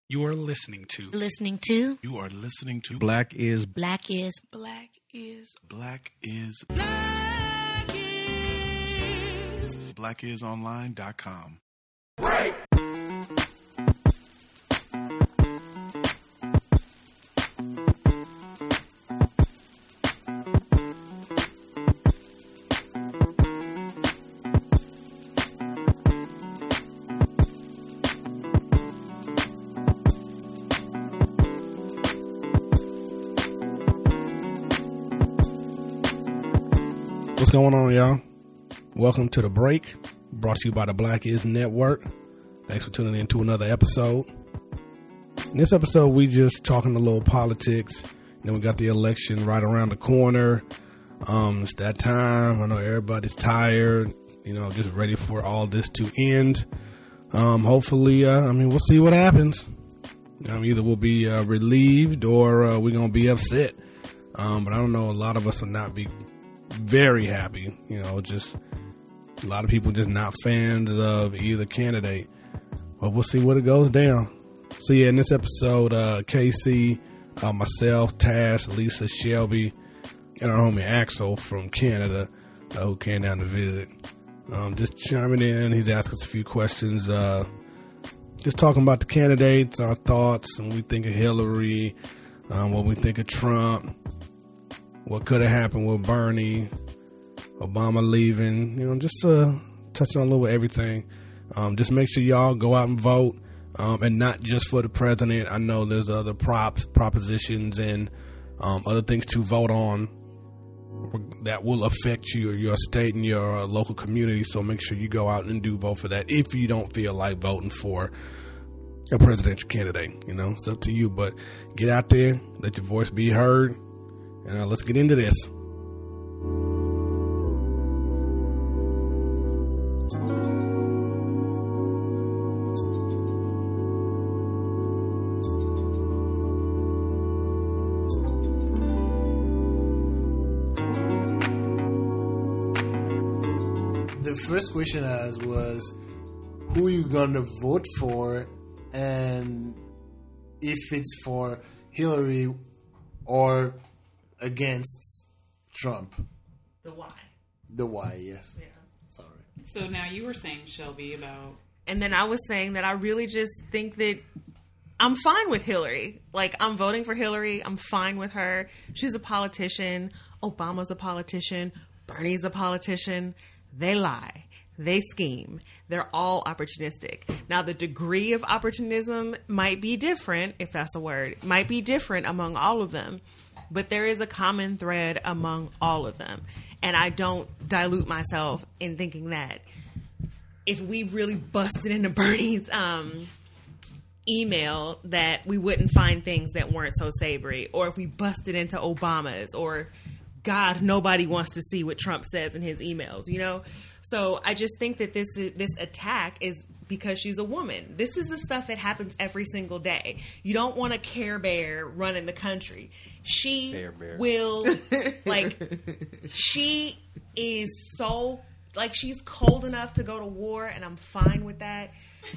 You are listening to. You are listening to. Black is. BlackIsOnline.com. Break. What's going on, y'all? Welcome to The Break, brought to you by the Black Is Network. Thanks for tuning in to another episode. In this episode, we just talking a little politics. We got the election right around the corner. It's that time. I know everybody's tired, just ready for all this to end. Hopefully, we'll see what happens. Either we'll be relieved or we're going to be upset. But I don't know, a lot of us will not be very happy. Just a lot of people just not fans of either candidate. But we'll see what it goes down. So yeah, in this episode, Casey, myself, Tash, Lisa, Shelby, and our homie Axel from Canada, who came down to visit. Just chiming in. He's asked us a few questions. Just talking about the candidates, our thoughts, and we think of Hillary, what we think of Trump, what could have happened with Bernie, Obama leaving, just touching on a little everything. Just make sure y'all go out and vote, and not just for the president. I know there's other propositions, and other things to vote on that will affect you or your state and your local community. So make sure you go out and do vote for that if you don't feel like voting for a presidential candidate. It's up to you, but get out there, let your voice be heard. And let's get into this. The first question I asked was, who are you going to vote for? And if it's for Hillary or against Trump. The why. The why, yes. Yeah. Sorry. So now you were saying, Shelby, about... And then I was saying that I really just think that I'm fine with Hillary. Like, I'm voting for Hillary. I'm fine with her. She's a politician. Obama's a politician. Bernie's a politician. They lie. They scheme. They're all opportunistic. Now, the degree of opportunism might be different, if that's a word, might be different among all of them. But there is a common thread among all of them. And I don't dilute myself in thinking that if we really busted into Bernie's email, that we wouldn't find things that weren't so savory. Or if we busted into Obama's, or God, nobody wants to see what Trump says in his emails, So I just think that this attack is because she's a woman. This is the stuff that happens every single day. You don't want a Care Bear running the country. She will, she is so, she's cold enough to go to war, and I'm fine with that.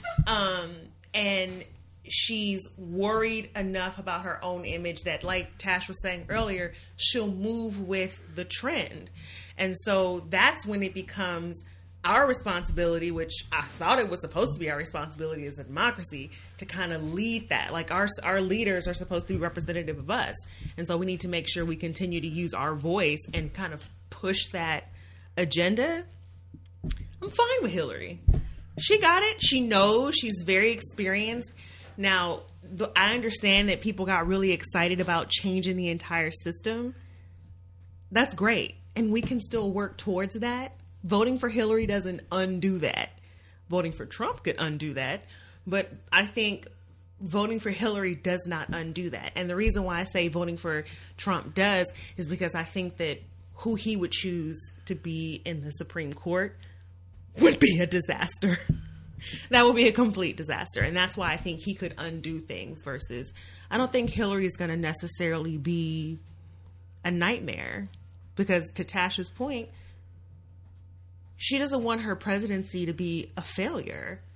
And she's worried enough about her own image that, like Tash was saying earlier, she'll move with the trend. And so that's when it becomes our responsibility, which I thought it was supposed to be our responsibility as a democracy, to kind of lead that. Like, our leaders are supposed to be representative of us. And so we need to make sure we continue to use our voice and kind of push that agenda. I'm fine with Hillary. She got it. She knows. She's very experienced. Now, I understand that people got really excited about changing the entire system. That's great. And we can still work towards that. Voting for Hillary doesn't undo that. Voting for Trump could undo that. But I think voting for Hillary does not undo that. And the reason why I say voting for Trump does is because I think that who he would choose to be in the Supreme Court would be a disaster. That would be a complete disaster. And that's why I think he could undo things versus, I don't think Hillary is going to necessarily be a nightmare. Because to Tasha's point, she doesn't want her presidency to be a failure.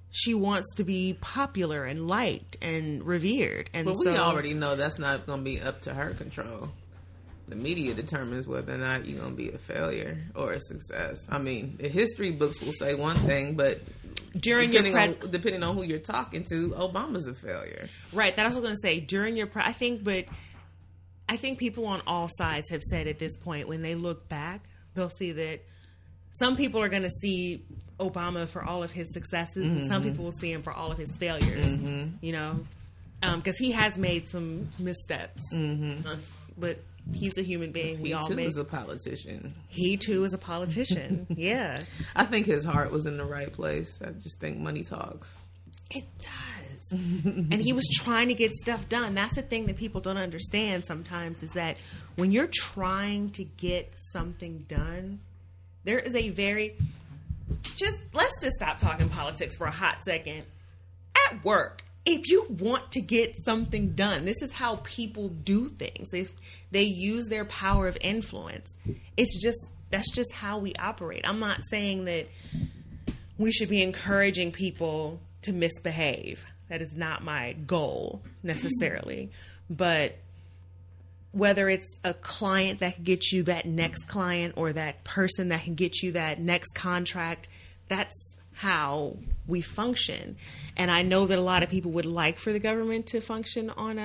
she wants to be popular and liked and revered. And But we already know that's not going to be up to her control. The media determines whether or not you're going to be a failure or a success. I mean, the history books will say one thing, but depending on who you're talking to, Obama's a failure. Right. That's what I was going to say. During your I think people on all sides have said at this point, when they look back, they'll see that some people are going to see Obama for all of his successes, and some people will see him for all of his failures. You know, because he has made some missteps, but he's a human being. He too is a politician. He too is a politician. Yeah, I think his heart was in the right place. I just think money talks. It does. And he was trying to get stuff done. That's the thing that people don't understand sometimes, is that when you're trying to get something done, there is a let's just stop talking politics for a hot second. At work, if you want to get something done, this is how people do things. If they use their power of influence, that's just how we operate. I'm not saying that we should be encouraging people to misbehave. That is not my goal necessarily. But whether it's a client that can get you that next client or that person that can get you that next contract, that's how we function. And I know that a lot of people would like for the government to function on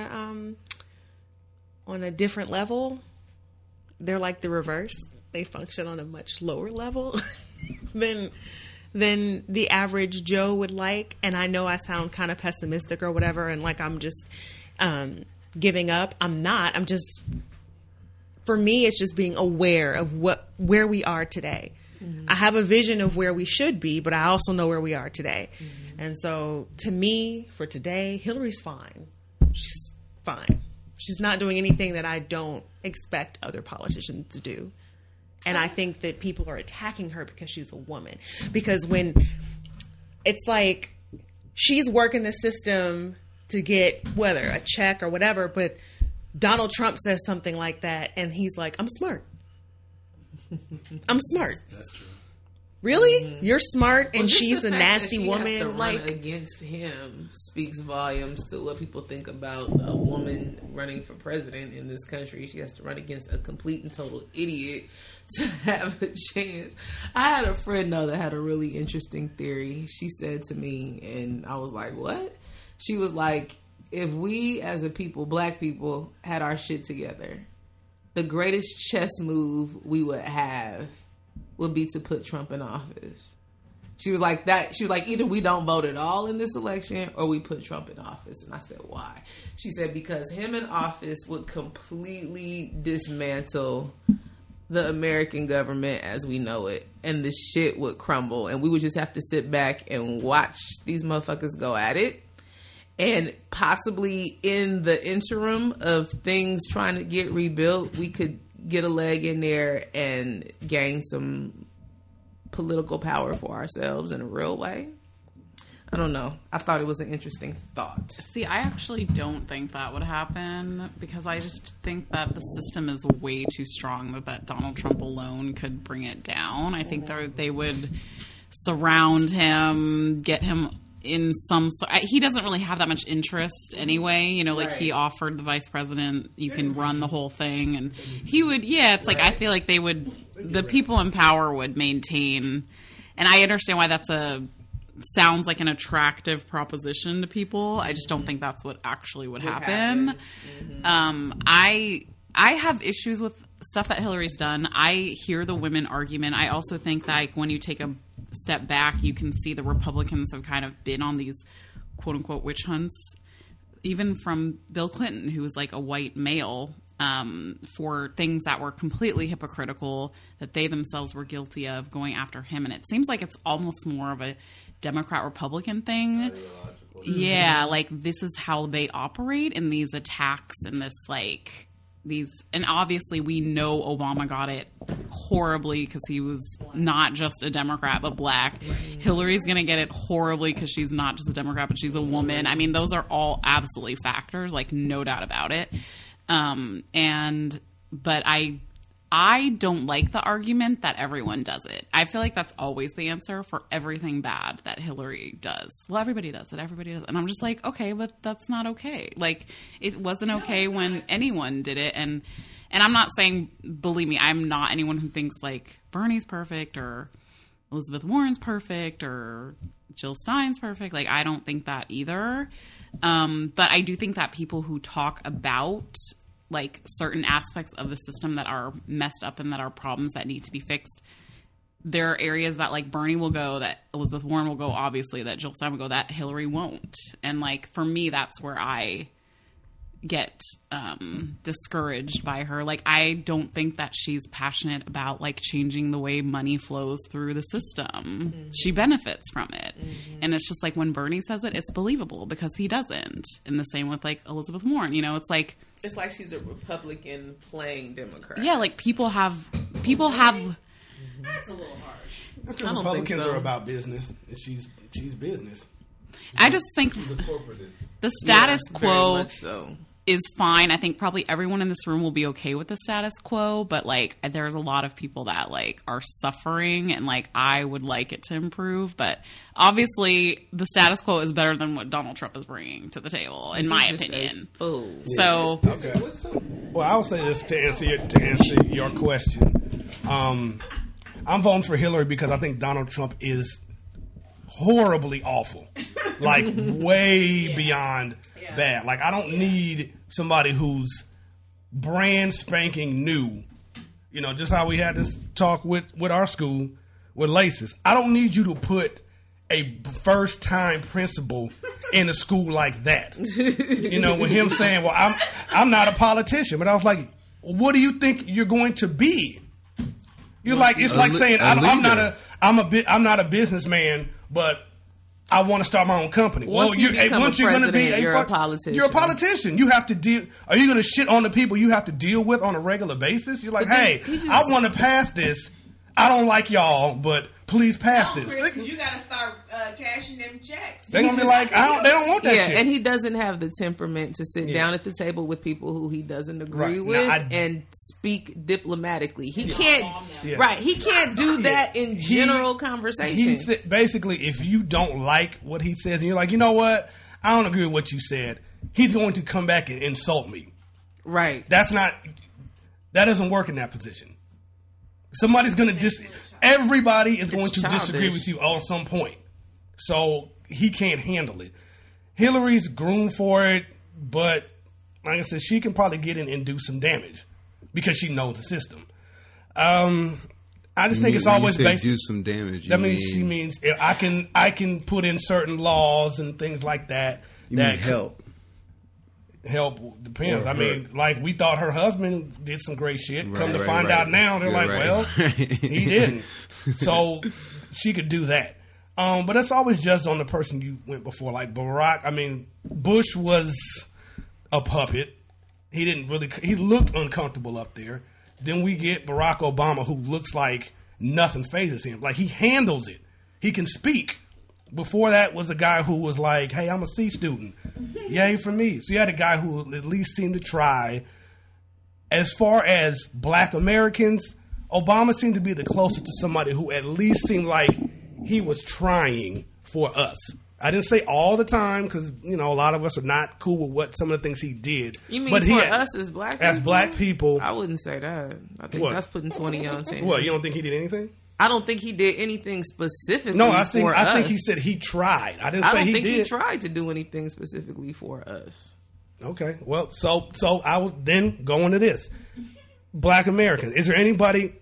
a different level. They're like the reverse. They function on a much lower level than the average Joe would like. And I know I sound kind of pessimistic or whatever, and like I'm just giving up. I'm not. I'm just, for me, it's just being aware of where we are today. I have a vision of where we should be, but I also know where we are today. And so to me, for today, Hillary's fine. She's fine. She's not doing anything that I don't expect other politicians to do. And I think that people are attacking her because she's a woman. Because when it's like she's working the system to get whether a check or whatever, but Donald Trump says something like that and he's like, I'm smart. I'm smart. That's true. Really? You're smart and she's a the fact nasty that she woman. Has to like run against him speaks volumes to what people think about a woman running for president in this country. She has to run against a complete and total idiot to have a chance. I had a friend though that had a really interesting theory. She said to me, and I was like, "What?" She was like, "If we as a people, black people, had our shit together, the greatest chess move we would have would be to put Trump in office." She was like that. She was like, either we don't vote at all in this election or we put Trump in office. And I said, why? She said, because him in office would completely dismantle the American government as we know it. And the shit would crumble. And we would just have to sit back and watch these motherfuckers go at it. And possibly in the interim of things trying to get rebuilt, we could get a leg in there and gain some political power for ourselves in a real way. I don't know. I thought it was an interesting thought. See, I actually don't think that would happen because I just think that the system is way too strong that Donald Trump alone could bring it down. I think they would surround him, get him in some he doesn't really have that much interest anyway, you know, like right. He offered the vice president, you can run the whole thing, and he would, it's like, I feel like the people in power would maintain, and I understand why sounds like an attractive proposition to people. I just don't think that's what actually would happen. I have issues with stuff that Hillary's done. I hear the women argument. I also think that like, when you take a step back, you can see the Republicans have kind of been on these quote unquote witch hunts, even from Bill Clinton, who was like a white male, for things that were completely hypocritical that they themselves were guilty of, going after him. And it seems like it's almost more of a Democrat-Republican thing. Yeah, like this is how they operate in these attacks and this like these, and obviously we know Obama got it horribly because he was not just a Democrat but black. Hillary's going to get it horribly because she's not just a Democrat but she's a woman. I mean, those are all absolutely factors, like no doubt about it. But I I don't like the argument that everyone does it. I feel like that's always the answer for everything bad that Hillary does. Well, everybody does it. Everybody does it. And I'm just like, okay, but that's not okay. Like, it wasn't okay when anyone did it. And I'm not saying, believe me, I'm not anyone who thinks like Bernie's perfect or Elizabeth Warren's perfect or Jill Stein's perfect. Like, I don't think that either. But I do think that people who talk about like certain aspects of the system that are messed up and that are problems that need to be fixed, there are areas that like Bernie will go, that Elizabeth Warren will go, obviously, that Jill Stein will go, that Hillary won't. And like, for me, that's where I get discouraged by her. Like, I don't think that she's passionate about like changing the way money flows through the system. Mm-hmm. She benefits from it. Mm-hmm. And it's just like when Bernie says it, it's believable because he doesn't. And the same with like Elizabeth Warren, you know, it's like she's a Republican playing Democrat. Yeah, like people have That's a little harsh. I don't Republicans are about business, and she's business. I just think the status quo so. is fine. I think probably everyone in this room will be okay with the status quo, but like there's a lot of people that like are suffering, and like I would like it to improve, but obviously the status quo is better than what Donald Trump is bringing to the table, in my opinion. So, okay. Well, I'll say this to answer your question. I'm voting for Hillary because I think Donald Trump is horribly awful, like way beyond bad. Like, I don't need somebody who's brand spanking new. You know, just how we had this talk with our school with Laces. I don't need you to put a first time principal in a school like that. You know, with him saying, "Well, I'm not a politician," but I was like, "What do you think you're going to be?" You're like, it's like saying, I'm not a businessman, but I want to start my own company. Once you're going to be a politician. You're a politician. You have to deal. Are you going to shit on the people you have to deal with on a regular basis? You're like, hey, I want to pass this. I don't like y'all, but please pass this. You got to start cashing them checks. They're going to be like, they don't want that shit. And he doesn't have the temperament to sit down at the table with people who he doesn't agree with and speak diplomatically. He can't, he can't do that in general conversation. Basically, if you don't like what he says and you're like, you know what, I don't agree with what you said, he's going to come back and insult me. Right. That doesn't work in that position. Somebody's going to everybody is going to disagree with you at some point. So he can't handle it. Hillary's groomed for it, but like I said, she can probably get in and do some damage because she knows the system. I just think it's always based. Do some damage. That means she means I can put in certain laws and things like that. You mean help? Help depends. I mean, like, we thought her husband did some great shit. Come to find out now, they're well, he didn't. So she could do that. But that's always judged on the person you went before. Like Barack, I mean, Bush was a puppet. He looked uncomfortable up there. Then we get Barack Obama, who looks like nothing phases him. Like, he handles it. He can speak. Before that was a guy who was like, hey, I'm a C student. Yay for me. So you had a guy who at least seemed to try. As far as black Americans, Obama seemed to be the closest to somebody who at least seemed like he was trying for us. I didn't say all the time because, you know, a lot of us are not cool with what some of the things he did. You mean but for us as black people? As black people. I wouldn't say that. I think that's putting 20 on 10. What, you don't think he did anything? I don't think he did anything specifically I think he said he tried. I didn't say he did. I don't think he tried to do anything specifically for us. Okay. Well, so I will then go into this. Black Americans. Is there anybody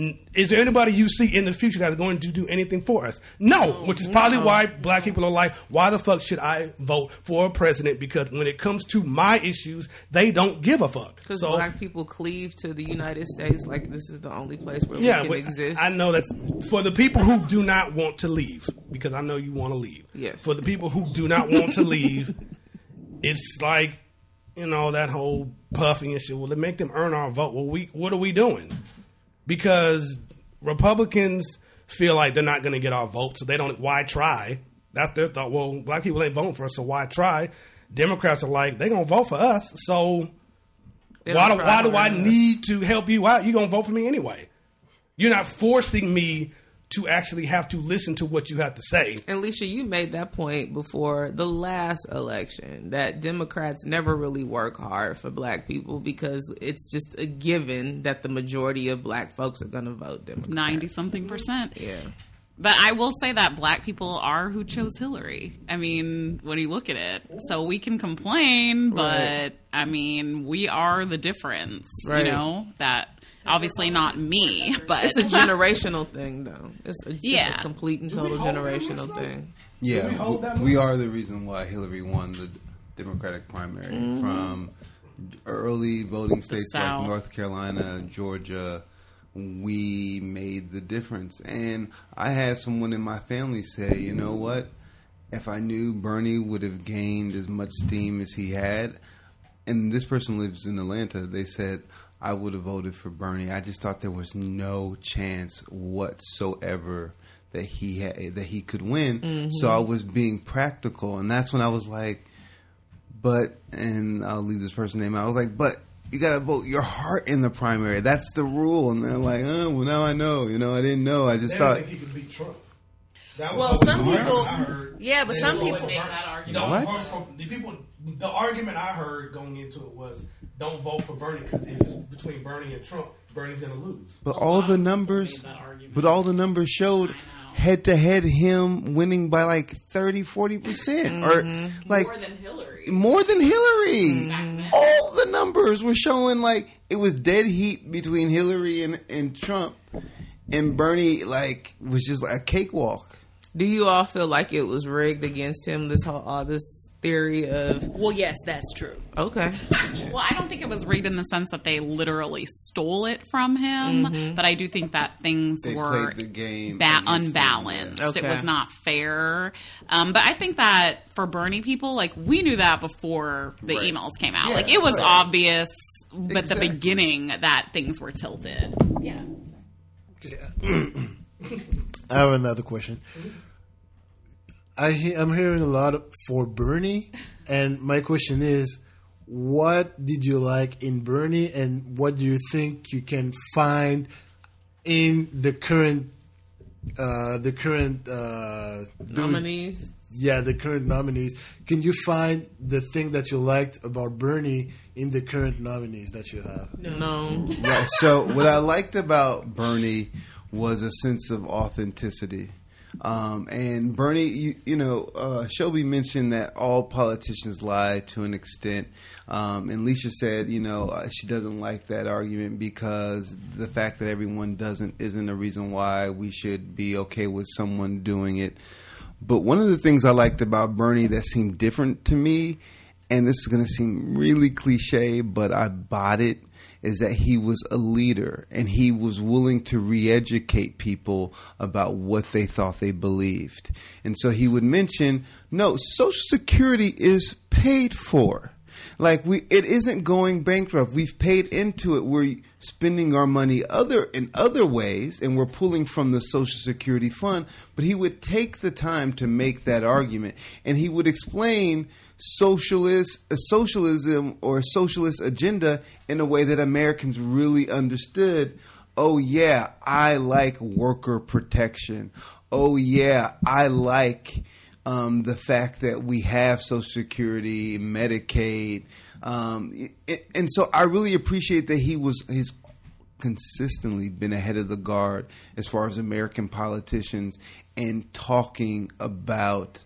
you see in the future that is going to do anything for us? No, which is probably why black people are like, why the fuck should I vote for a president? Because when it comes to my issues, they don't give a fuck. Because black people cleave to the United States like this is the only place where we can exist. I know that's for the people who do not want to leave, because I know you want to leave. Yes. For the people who do not want to leave, it's like, you know, that whole puffing and shit. Well, to make them earn our vote, what are we doing? Because Republicans feel like they're not going to get our vote, so they don't. Why try? That's their thought. Well, black people ain't voting for us, so why try? Democrats are like, they're going to vote for us, so They don't try Why do I hard enough. need to help you out? You're going to vote for me anyway. You're not forcing me to actually have to listen to what you have to say. And Alicia, you made that point before the last election that Democrats never really work hard for black people because it's just a given that the majority of black folks are going to vote Democrat. 90-something%. Yeah. But I will say that black people are who chose Hillary. I mean, when you look at it. So we can complain, but, Right. I mean, we are the difference, Right. you know? That, obviously not me, but... It's a generational thing, though. It's a Yeah. complete and total generational thing. Did we hold that we are the reason why Hillary won the Democratic primary. From early voting states like South. North Carolina, Georgia, we made the difference. And I had someone in my family say, you know what? If I knew Bernie would have gained as much steam as he had, and this person lives in Atlanta, they said, I would have voted for Bernie. I just thought there was no chance whatsoever that he could win. So I was being practical, and that's when I was like, and I'll leave this person's name out. I was like, but you got to vote your heart in the primary. That's the rule. And they're like, oh, well, now I know. You know, I didn't know. I just They thought. don't think he could beat Trump. That was Well, what some I people- heard. yeah, but They some would vote people- for Make Bernie. that argument. Don't What? vote for the argument I heard going into it was don't vote for Bernie because if it's between Bernie and Trump, Bernie's going to lose. But all the numbers, showed head to head him winning by like 30-40%, or like More than Hillary. more than Hillary. Back then. All the numbers were showing like it was dead heat between Hillary and Trump, and Bernie like was just like a cakewalk. Do you all feel like it was rigged against him? This whole this theory of Well, yes, that's true. okay, Well, I don't think it was rigged in the sense that they literally stole it from him, but I do think that things They were played the game against them, unbalanced. yeah. It Okay. was not fair. But I think that for Bernie people, like, we knew that before the Right. emails came out. Yeah, like, it was right. obvious at the Exactly. beginning that things were tilted. Yeah. I have another question. I'm hearing a lot for Bernie, and my question is, what did you like in Bernie, and what do you think you can find in the current nominees. the current nominees? Can you find the thing that you liked about Bernie in the current nominees that you have? No, Right. So what I liked about Bernie was a sense of authenticity. And Bernie, Shelby mentioned that all politicians lie to an extent. And Alicia said, she doesn't like that argument because the fact that everyone isn't a reason why we should be okay with someone doing it. But one of the things I liked about Bernie that seemed different to me, and this is going to seem really cliche, but I bought it, is that he was a leader and he was willing to re-educate people about what they thought they believed. And so he would mention, no, Social Security is paid for. Like it isn't going bankrupt. We've paid into it. We're spending our money in other ways, and we're pulling from the Social Security fund. But he would take the time to make that argument, and he would explain socialism or a socialist agenda in a way that Americans really understood. Oh yeah, I like worker protection. Oh yeah, I like the fact that we have Social Security, Medicaid, and so I really appreciate that he's consistently been ahead of the guard as far as American politicians and talking about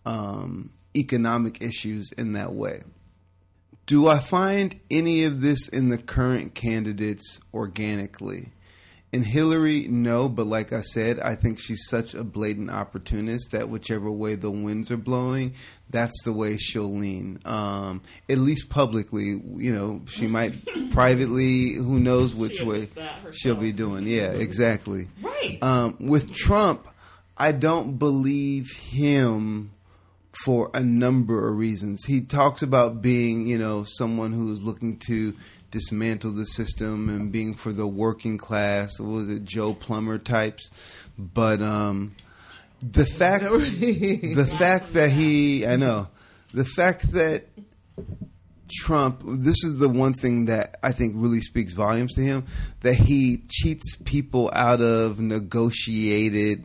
economic issues in that way. Do I find any of this in the current candidates organically? In Hillary, no, but like I said, I think she's such a blatant opportunist that whichever way the winds are blowing, that's the way she'll lean. At least publicly, she might privately, who knows which way she'll be doing. Yeah, exactly. Right. With Trump, I don't believe him for a number of reasons. He talks about being, someone who's looking to dismantle the system and being for the working class. What was it, Joe Plumber types? But the fact that Trump, this is the one thing that I think really speaks volumes to him, that he cheats people out of negotiated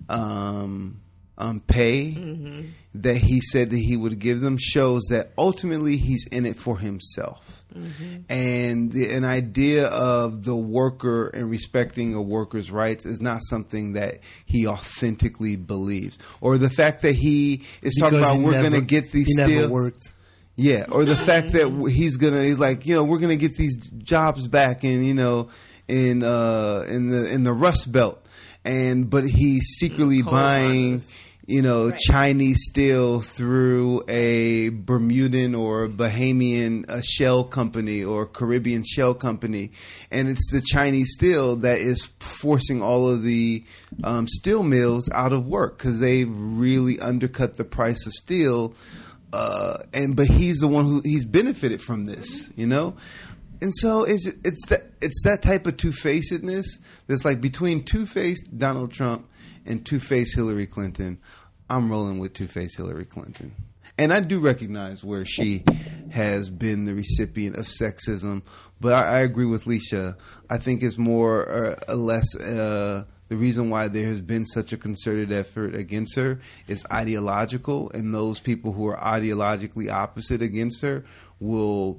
pay that he said that he would give them, shows that ultimately he's in it for himself. And an idea of the worker and respecting a worker's rights is not something that he authentically believes. Or the fact that he is talking about we're going to get these he still never worked. Yeah, or the fact that he's like, you know, we're gonna get these jobs back in, you know, in the Rust Belt, but he's secretly buying, you know, Chinese steel through a Bermudan or Bahamian shell company or Caribbean shell company, and it's the Chinese steel that is forcing all of the steel mills out of work because they really undercut the price of steel. But he's the one he's benefited from this, you know, and so it's that type of two-facedness that's like between two-faced Donald Trump and two-faced Hillary Clinton. I'm rolling with two-faced Hillary Clinton, and I do recognize where she has been the recipient of sexism, but I agree with Leisha. I think it's more or less. The reason why there has been such a concerted effort against her is ideological, and those people who are ideologically opposite against her will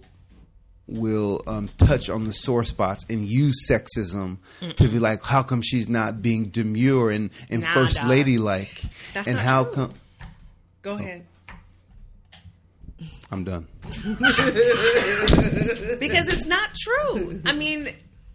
touch on the sore spots and use sexism to be like, how come she's not being demure and first lady like? That's and not how true. come? Go ahead. I'm done. Because it's not true. I mean,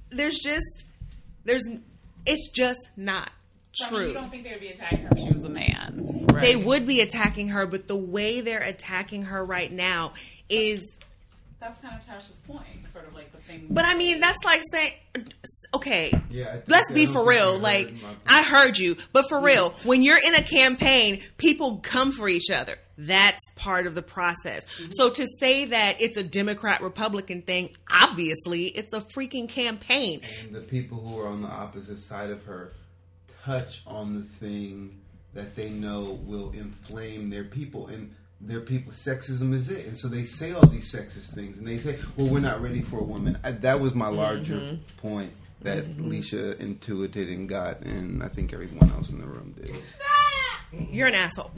it's just not So, true. you don't think they would be attacking her if she was a man? They would be attacking her, but the way they're attacking her right now is... That's kind of Tasha's point, sort of like the thing. But I mean, that's like saying, okay, Yeah, let's be for real. Like, I heard you, but for real, when you're in a campaign, people come for each other. That's part of the process. So to say that it's a Democrat-Republican thing, obviously, it's a freaking campaign. And the people who are on the opposite side of her touch on the thing that they know will inflame their people. And their people, sexism is it. And so they say all these sexist things. And they say, well, we're not ready for a woman. That was my larger point that Leisha intuited and got. And I think everyone else in the room did. You're an asshole.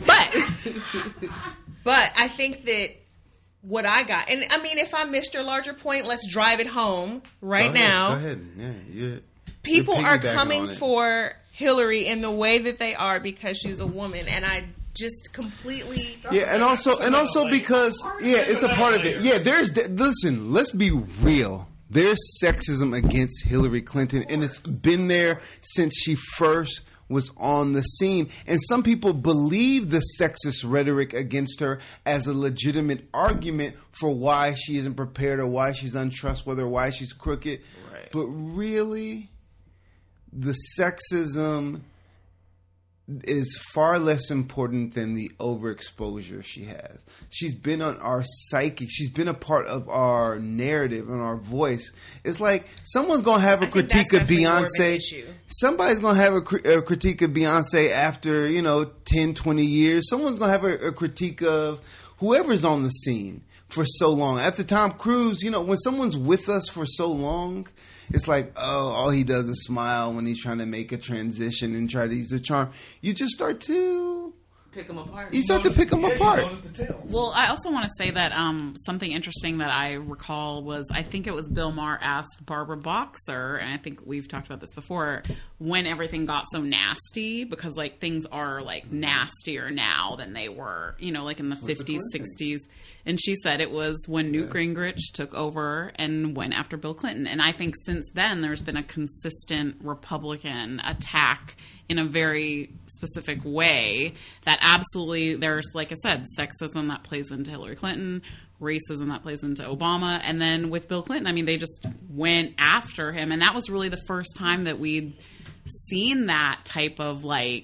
But I think that what I got, and I mean, if I missed your larger point, let's drive it home right now. Go ahead. Yeah, People you're are piggybacking coming on it. for Hillary in the way that they are because she's a woman, and I just completely and also because it's a part of it. Yeah, listen, let's be real. There's sexism against Hillary Clinton, and it's been there since she first was on the scene. And some people believe the sexist rhetoric against her as a legitimate argument for why she isn't prepared or why she's untrustworthy or why she's crooked. Right. But really, the sexism is far less important than the overexposure she has. She's been on our psyche. She's been a part of our narrative and our voice. It's like someone's going to have a critique of Beyonce. Somebody's going to have a critique of Beyonce after, 10, 20 years. Someone's going to have a critique of whoever's on the scene for so long. After Tom Cruise, when someone's with us for so long, it's like, all he does is smile when he's trying to make a transition and try to use the charm. You just start to pick them apart. You start to pick them apart. Well, I also want to say that something interesting that I recall was, I think it was Bill Maher asked Barbara Boxer, and I think we've talked about this before, when everything got so nasty, because things are nastier now than they were, in the 50s, 60s. And she said it was when Newt Gingrich took over and went after Bill Clinton. And I think since then there's been a consistent Republican attack in a very specific way that absolutely, there's, like I said, sexism that plays into Hillary Clinton, racism that plays into Obama. And then with Bill Clinton, I mean, they just went after him. And that was really the first time that we'd seen that type of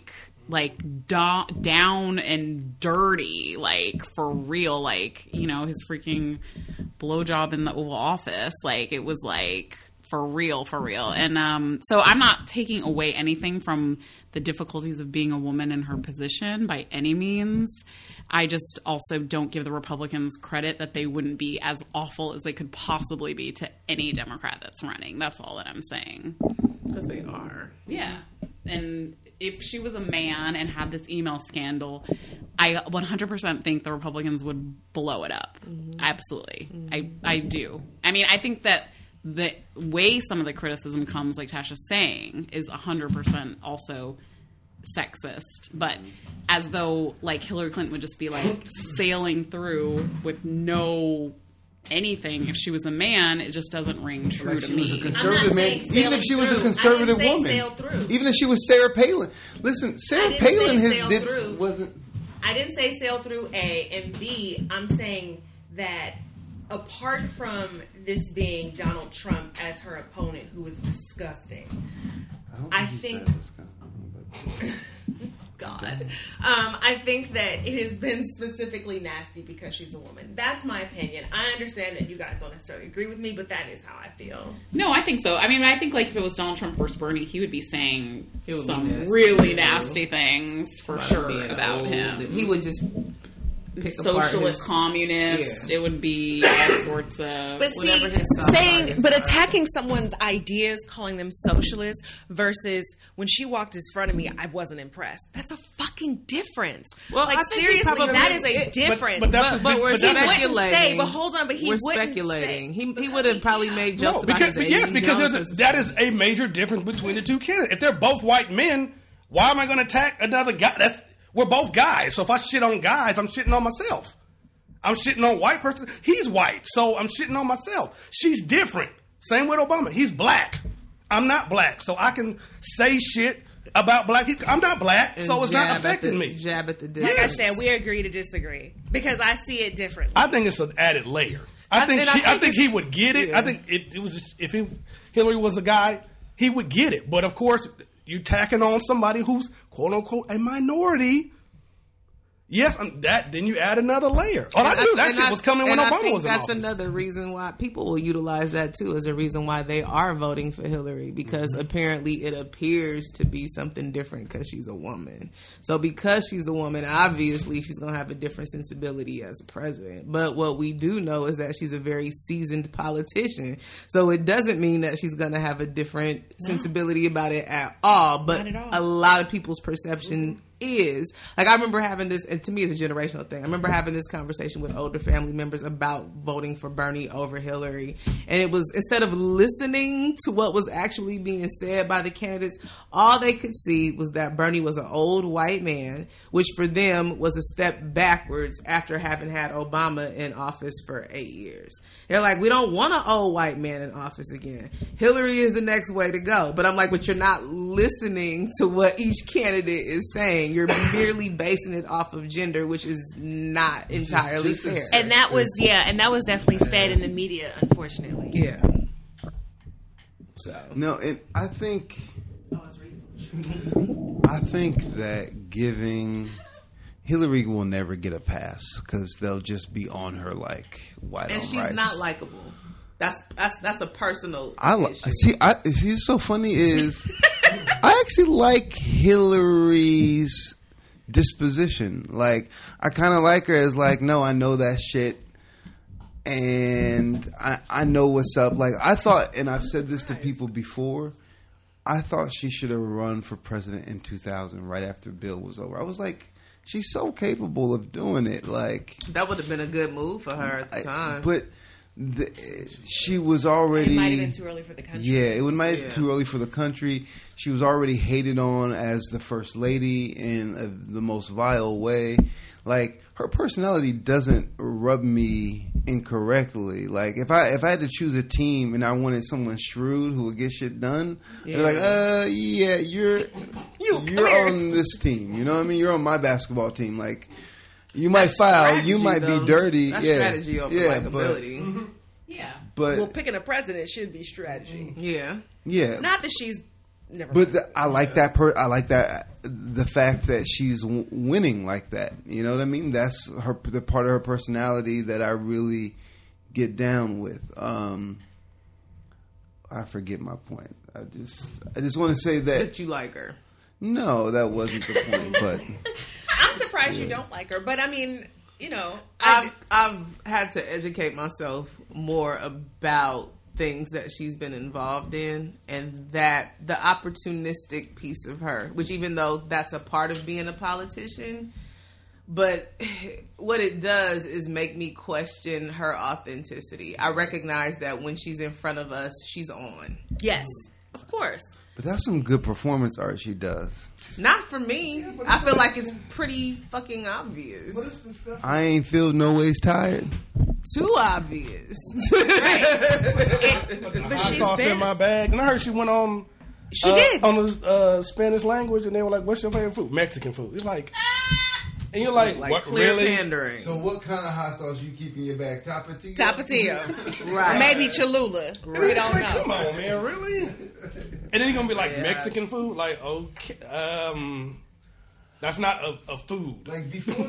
down and dirty, for real, his freaking blowjob in the Oval Office. It was For real. And so I'm not taking away anything from the difficulties of being a woman in her position by any means. I just also don't give the Republicans credit that they wouldn't be as awful as they could possibly be to any Democrat that's running. That's all that I'm saying. Because they are. Yeah. And if she was a man and had this email scandal, I 100% think the Republicans would blow it up. Mm-hmm. Absolutely. Mm-hmm. I do. I mean, I think that the way some of the criticism comes, like Tasha's saying, is 100% also sexist. But as though, like, Hillary Clinton would just be, like, sailing through with no anything. If she was a man, it just doesn't ring true like to she me. was a conservative man, even if she was a conservative woman, even if she was Sarah Palin. Listen, Sarah Palin wasn't. I didn't say sail through A, and B, I'm saying that apart from this being Donald Trump as her opponent, who was disgusting, I think. God. I think that it has been specifically nasty because she's a woman. That's my opinion. I understand that you guys don't necessarily agree with me, but that is how I feel. No, I think so. I mean, I think like if it was Donald Trump versus Bernie, he would be saying some really nasty things for sure about him. He would just pick socialist, communist. Yeah. It would be all sorts of. But see, attacking someone's ideas, calling them socialist, versus when she walked in front of me, I wasn't impressed. That's a fucking difference. Well, like, I think seriously, that is a difference. But we're speculating. But hold on, but he we're wouldn't speculating. He would have probably made jokes about his age. Because that is a major difference between the two candidates. If they're both white men, why am I going to attack another guy? We're both guys, so if I shit on guys, I'm shitting on myself. I'm shitting on white person. He's white, so I'm shitting on myself. She's different. Same with Obama. He's black. I'm not black, so I can say shit about black people. I'm not black, so it's not affecting me. Jab at the dick. Like I said, we agree to disagree because I see it differently. I think it's an added layer. I think he would get it. Yeah. I think it was if Hillary was a guy, he would get it. But of course, you tacking on somebody who's quote unquote a minority. Yes, then you add another layer. Oh, I knew that shit was coming when Obama was in office. That's another reason why people will utilize that too as a reason why they are voting for Hillary, because apparently it appears to be something different because she's a woman. So because she's a woman, obviously she's going to have a different sensibility as president. But what we do know is that she's a very seasoned politician. So it doesn't mean that she's going to have a different sensibility about it at all. But a lot of people's perception is like, I remember having this, and to me it's a generational thing. I remember having this conversation with older family members about voting for Bernie over Hillary, and it was, instead of listening to what was actually being said by the candidates, all they could see was that Bernie was an old white man, which for them was a step backwards after having had Obama in office for 8 years. They're like, we don't want an old white man in office again. Hillary is the next way to go. But I'm like, but you're not listening to what each candidate is saying. You're merely basing it off of gender, which is not entirely fair. And that was, and that was definitely fed in the media, unfortunately. Yeah. So no, and I think that giving Hillary will never get a pass because they'll just be on her like white and on she's rice. not likable. That's a personal issue. See, so funny is I actually like Hillary's disposition. Like, I kind of like her as like, no, I know that shit, and I know what's up. Like, I thought, and I've said this to people before, I thought she should have run for president in 2000, right after Bill was over. I was like, she's so capable of doing it. Like, that would have been a good move for her at the time. But she was already. It might have been too early for the country. Yeah, it might have been too early for the country. She was already hated on as the first lady in the most vile way. Like, her personality doesn't rub me incorrectly. Like, if I had to choose a team and I wanted someone shrewd who would get shit done, they're like, you're on this team. You know what I mean? You're on my basketball team. Like, you might foul, you might be dirty. That's strategy over likability. But well, picking a president should be strategy. Yeah. Not that she's never. But I like that. I like that. The fact that she's winning like that. You know what I mean? That's the part of her personality that I really get down with. I forget my point. I just want to say That you like her. no, that wasn't the point. But I'm surprised you don't like her, but I mean, you know, I've had to educate myself more about things that she's been involved in, and that the opportunistic piece of her, which even though that's a part of being a politician, but what it does is make me question her authenticity. I recognize that when she's in front of us, she's on. yes, of course. that's some good performance art she does. Not for me. I feel like it's pretty fucking obvious. I ain't feel no ways tired. Too obvious. But I she's sauce in been. my bag, and I heard she went on. She did. On the Spanish language, and they were like, "What's your favorite food?" Mexican food. It's like, and you're like, Like "What? clear Really?" pandering. So what kind of hot sauce you keep in your bag? Tapatio? Tapatio. Right. Or maybe Cholula. We It's don't like, know. come on, man, really? And then you're gonna be like Yeah. Mexican food, like okay, that's not a food. Like before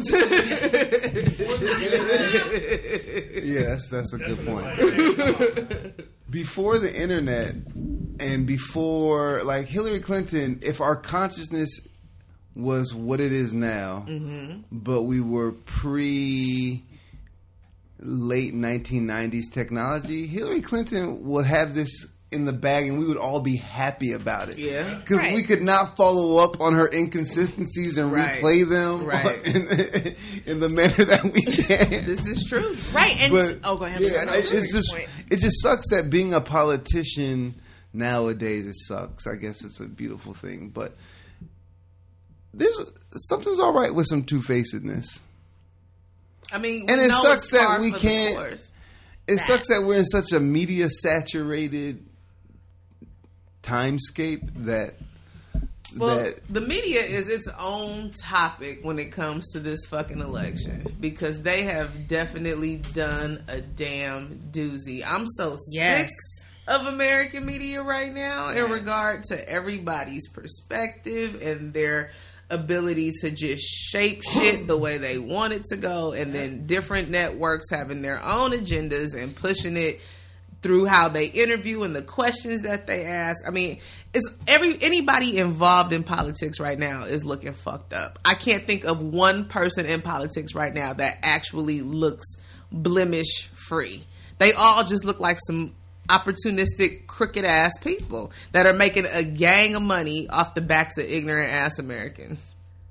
yes, that's a good point. Before the internet and before, like, Hillary Clinton, if our consciousness was what it is now, but we were pre late 1990s technology, Hillary Clinton would have this in the bag and we would all be happy about it. Yeah. Because Right. we could not follow up on her inconsistencies and Right. replay them Right. in the manner that we can. This is true. Right. And But oh, go ahead. yeah, I'm sorry. it just sucks that being a politician nowadays, it sucks. I guess it's a beautiful thing, but something's all right with some two-facedness. I mean, And we it know sucks it's that par we for the can't- course. It sucks that we're in such a media-saturated timescape that Well, the media is its own topic when it comes to this fucking election, because they have definitely done a damn doozy. I'm so Yes. sick of American media right now in regard to everybody's perspective and their ability to just shape shit the way they want it to go, and then different networks having their own agendas and pushing it through how they interview and the questions that they ask. I mean, it's anybody involved in politics right now is looking fucked up. I can't think of one person in politics right now that actually looks blemish free. They all just look like some opportunistic, crooked ass people that are making a gang of money off the backs of ignorant ass Americans.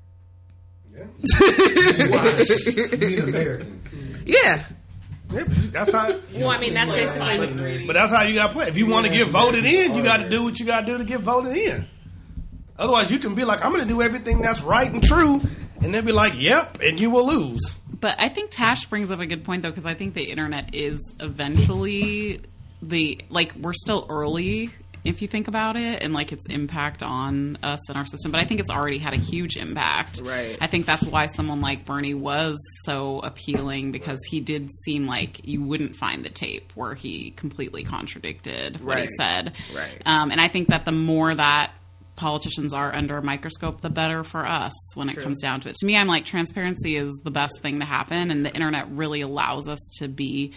American. Yeah. Yeah, but that's how. Well, I mean, that's basically. But that's how you got to play. If you want to get voted in, you got to do what you got to do to get voted in. Otherwise, you can be like, I'm going to do everything that's right and true, and then be like, yep, and you will lose. But I think Tash brings up a good point, though, because I think the internet is eventually we're still early, if you think about it, and like its impact on us and our system. But I think it's already had a huge impact. Right. I think that's why someone like Bernie was so appealing, because he did seem like you wouldn't find the tape where he completely contradicted what he Right. said. Right. And I think that the more that politicians are under a microscope, the better for us when it comes down to it. To me, I'm like, transparency is the best thing to happen, and the internet really allows us to be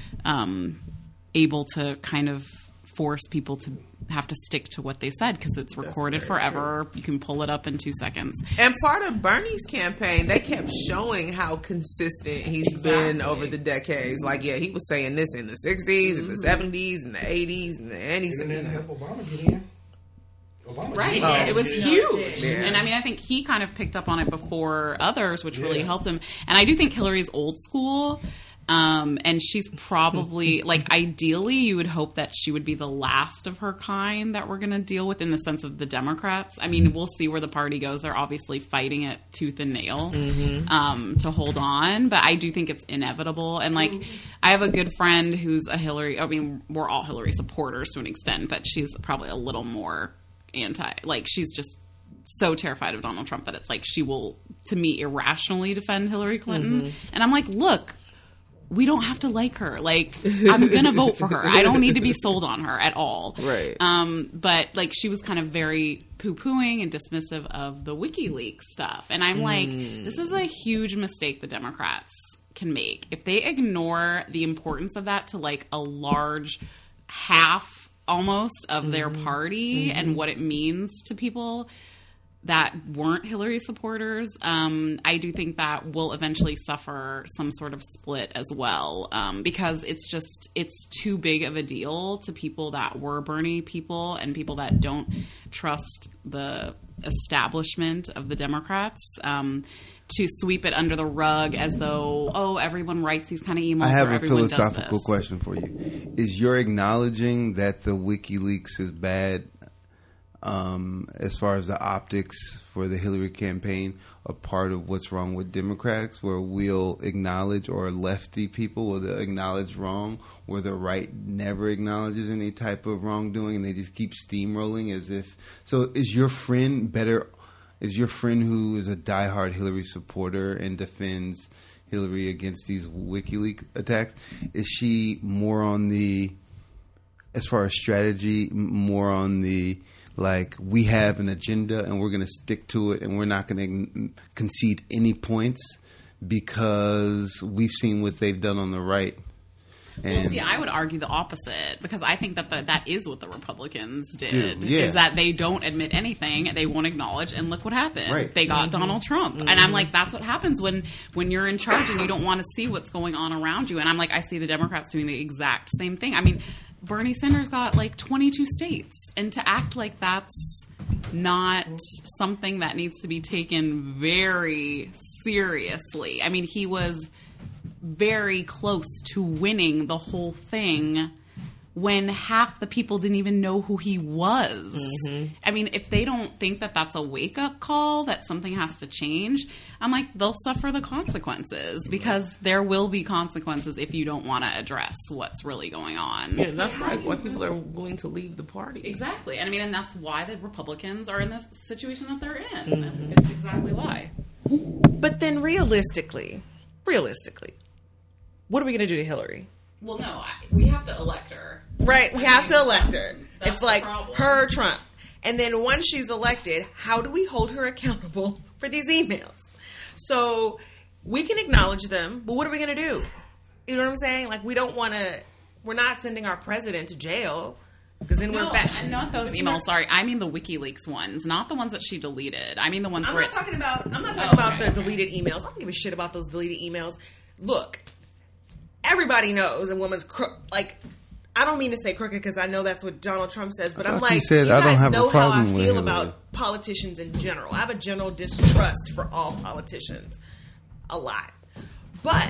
able to kind of force people to have to stick to what they said, because it's recorded forever. You can pull it up in 2 seconds. And part of Bernie's campaign, they kept showing how consistent he's been over the decades. Like, yeah, he was saying this in the 60s, in the 70s, in the 80s, and he's Obama get in. Right. Oh. It was huge. Yeah. And I mean, I think he kind of picked up on it before others, which really helped him. And I do think Hillary's old school. And she's probably, like, ideally, you would hope that she would be the last of her kind that we're going to deal with, in the sense of the Democrats. I mean, we'll see where the party goes. They're obviously fighting it tooth and nail to hold on. But I do think it's inevitable. And, like, I have a good friend who's a Hillary. I mean, we're all Hillary supporters to an extent, but she's probably a little more she's just so terrified of Donald Trump that it's like she will, to me, irrationally defend Hillary Clinton. And I'm like, look, we don't have to like her. Like, I'm going to vote for her. I don't need to be sold on her at all. Right. But, like, she was kind of very poo-pooing and dismissive of the WikiLeaks stuff. And I'm like, this is a huge mistake the Democrats can make. If they ignore the importance of that to, like, a large half almost of their party and what it means to people that weren't Hillary supporters. I do think that will eventually suffer some sort of split as well, because it's too big of a deal to people that were Bernie people and people that don't trust the establishment of the Democrats, to sweep it under the rug as though, everyone writes these kind of emails. I have a everyone philosophical question for you. Is your acknowledging that the WikiLeaks is bad, as far as the optics for the Hillary campaign, a part of what's wrong with Democrats, where we'll acknowledge, or lefty people will acknowledge wrong, where the right never acknowledges any type of wrongdoing and they just keep steamrolling as if... So is your friend better... Is your friend who is a diehard Hillary supporter and defends Hillary against these WikiLeaks attacks, is she more on the, as far as strategy, more on the, like, we have an agenda and we're going to stick to it and we're not going to concede any points because we've seen what they've done on the right? Well, see, I would argue the opposite, because I think that that is what the Republicans did, yeah. is that they don't admit anything, they won't acknowledge, and look what happened. Right. They got Donald Trump. And I'm like, that's what happens when you're in charge and you don't want to see what's going on around you. And I'm like, I see the Democrats doing the exact same thing. I mean, Bernie Sanders got like 22 states, and to act like that's not something that needs to be taken very seriously. I mean, he was very close to winning the whole thing when half the people didn't even know who he was. I mean, if they don't think that that's a wake-up call, that something has to change, I'm like, they'll suffer the consequences, because there will be consequences if you don't want to address what's really going on. Yeah, that's like why people are willing to leave the party. Exactly. And I mean, and that's why the Republicans are in this situation that they're in. It's exactly why. But then realistically, what are we going to do to Hillary? Well, no, we have to elect her. Right, we have to elect her. That's It's like the problem. her or Trump. And then once she's elected, how do we hold her accountable for these emails? So we can acknowledge them, but what are we going to do? You know what I'm saying? Like, we're not sending our president to jail, because then we're back. No, not those emails. Sorry, I mean the WikiLeaks ones, not the ones that she deleted. I mean the ones I'm where not talking about okay. the deleted emails. I don't give a shit about those deleted emails. Look, everybody knows a woman's like, I don't mean to say crooked, because I know that's what Donald Trump says, but I'm like, said, you I don't guys have know a how I problem with feel Hillary. about politicians in general. I have a general distrust for all politicians. A lot. But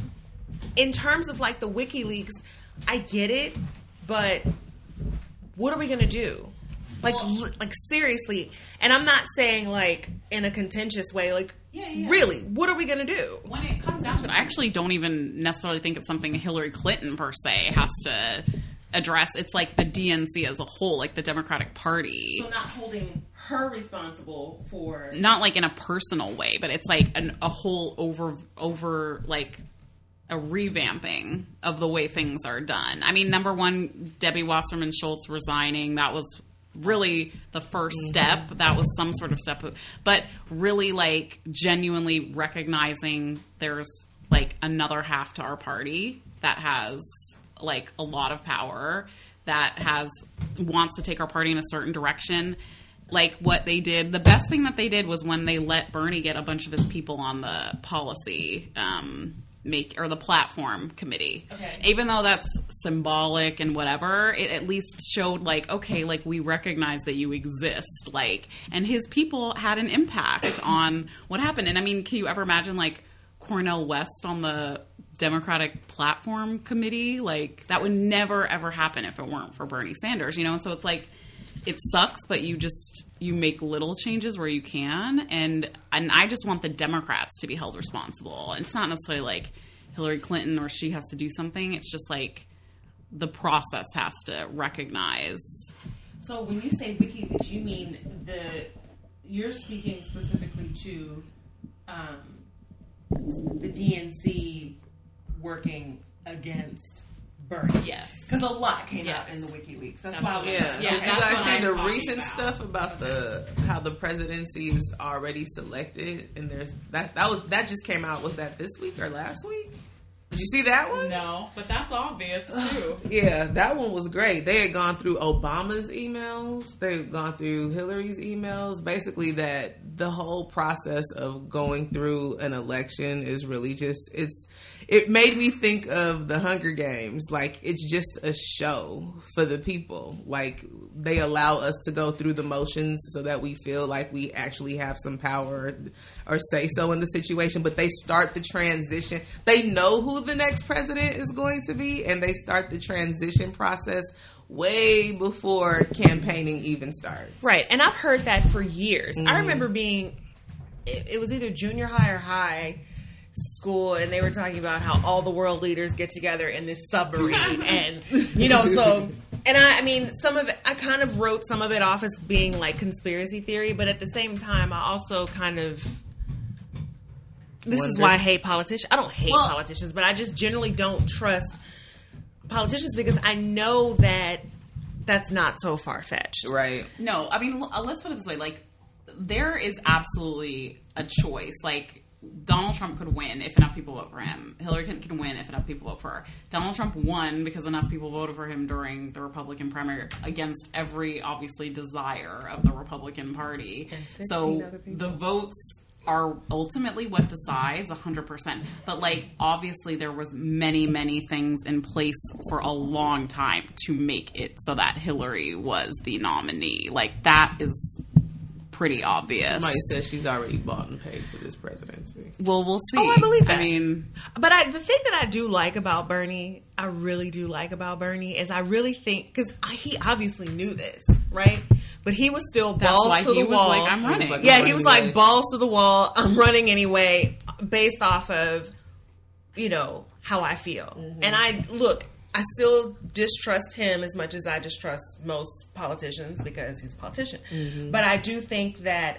in terms of like the WikiLeaks, I get it, but what are we going to do? Like, like seriously. And I'm not saying like in a contentious way, like, really, what are we going to do? when it comes down to it, I actually don't even necessarily think it's something Hillary Clinton per se has to address. It's like the DNC as a whole, like the Democratic Party. So not holding her responsible for... Not like in a personal way, but it's like a whole over like a revamping of the way things are done. I mean, number one, Debbie Wasserman Schultz resigning, that was really the first step. That was some sort of step. But really, like, genuinely recognizing there's, like, another half to our party that has, like, a lot of power, that wants to take our party in a certain direction. Like, what they did, the best thing that they did was when they let Bernie get a bunch of his people on the policy or the platform committee. Okay. Even though that's symbolic and whatever, it at least showed like, okay, like we recognize that you exist, like, and his people had an impact on what happened. And I mean, can you ever imagine like Cornel West on the Democratic platform committee? Like, that would never ever happen if it weren't for Bernie Sanders, you know? And so it's like, it sucks, but you make little changes where you can, and I just want the Democrats to be held responsible. And it's not necessarily like Hillary Clinton or she has to do something. It's just like the process has to recognize. So when you say WikiLeaks, you mean you're speaking specifically to the DNC working against Bernie. Yes. Because a lot came Yes. out in the WikiLeaks. That's why I was Yeah, Yeah, did you that's guys what see I'm the talking recent about. stuff about how the presidency is already selected? And that just came out. Was that this week or last week? Did you see that one? No, but that's obvious too. Yeah, that one was great. They had gone through Obama's emails. They had gone through Hillary's emails. Basically, that the whole process of going through an election is really just, it made me think of the Hunger Games. Like, it's just a show for the people. Like, they allow us to go through the motions so that we feel like we actually have some power or say so in the situation. But they start the transition. They know who the next president is going to be, and they start the transition process way before campaigning even starts. Right. And I've heard that for years. I remember it was either junior high or high school, and they were talking about how all the world leaders get together in this submarine. And, so... And I mean, some of it, I kind of wrote some of it off as being like conspiracy theory, but at the same time, I also kind of... This is why I hate politicians. I don't hate politicians, but I just generally don't trust politicians because I know that that's not so far-fetched. Right. No, I mean, let's put it this way. Like, there is absolutely a choice. Like, Donald Trump could win if enough people vote for him. Hillary Clinton can win if enough people vote for her. Donald Trump won because enough people voted for him during the Republican primary against every, obviously, desire of the Republican Party. So the votes are ultimately what decides 100%. But, like, obviously there was many, many things in place for a long time to make it so that Hillary was the nominee. Like, that is pretty obvious. Somebody says she's already bought and paid for this presidency. Well, we'll see. Oh, I believe that. I mean... But the thing that I do like about Bernie, I really do like about Bernie, is I really think... Because he obviously knew this, right? But he was still balls to the wall. Like, I'm running. He was like, balls to the wall, I'm running anyway, based off of, how I feel. Mm-hmm. And I still distrust him as much as I distrust most politicians because he's a politician. Mm-hmm. But I do think that...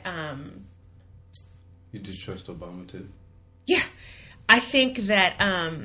You distrust Obama, too? Yeah. I think that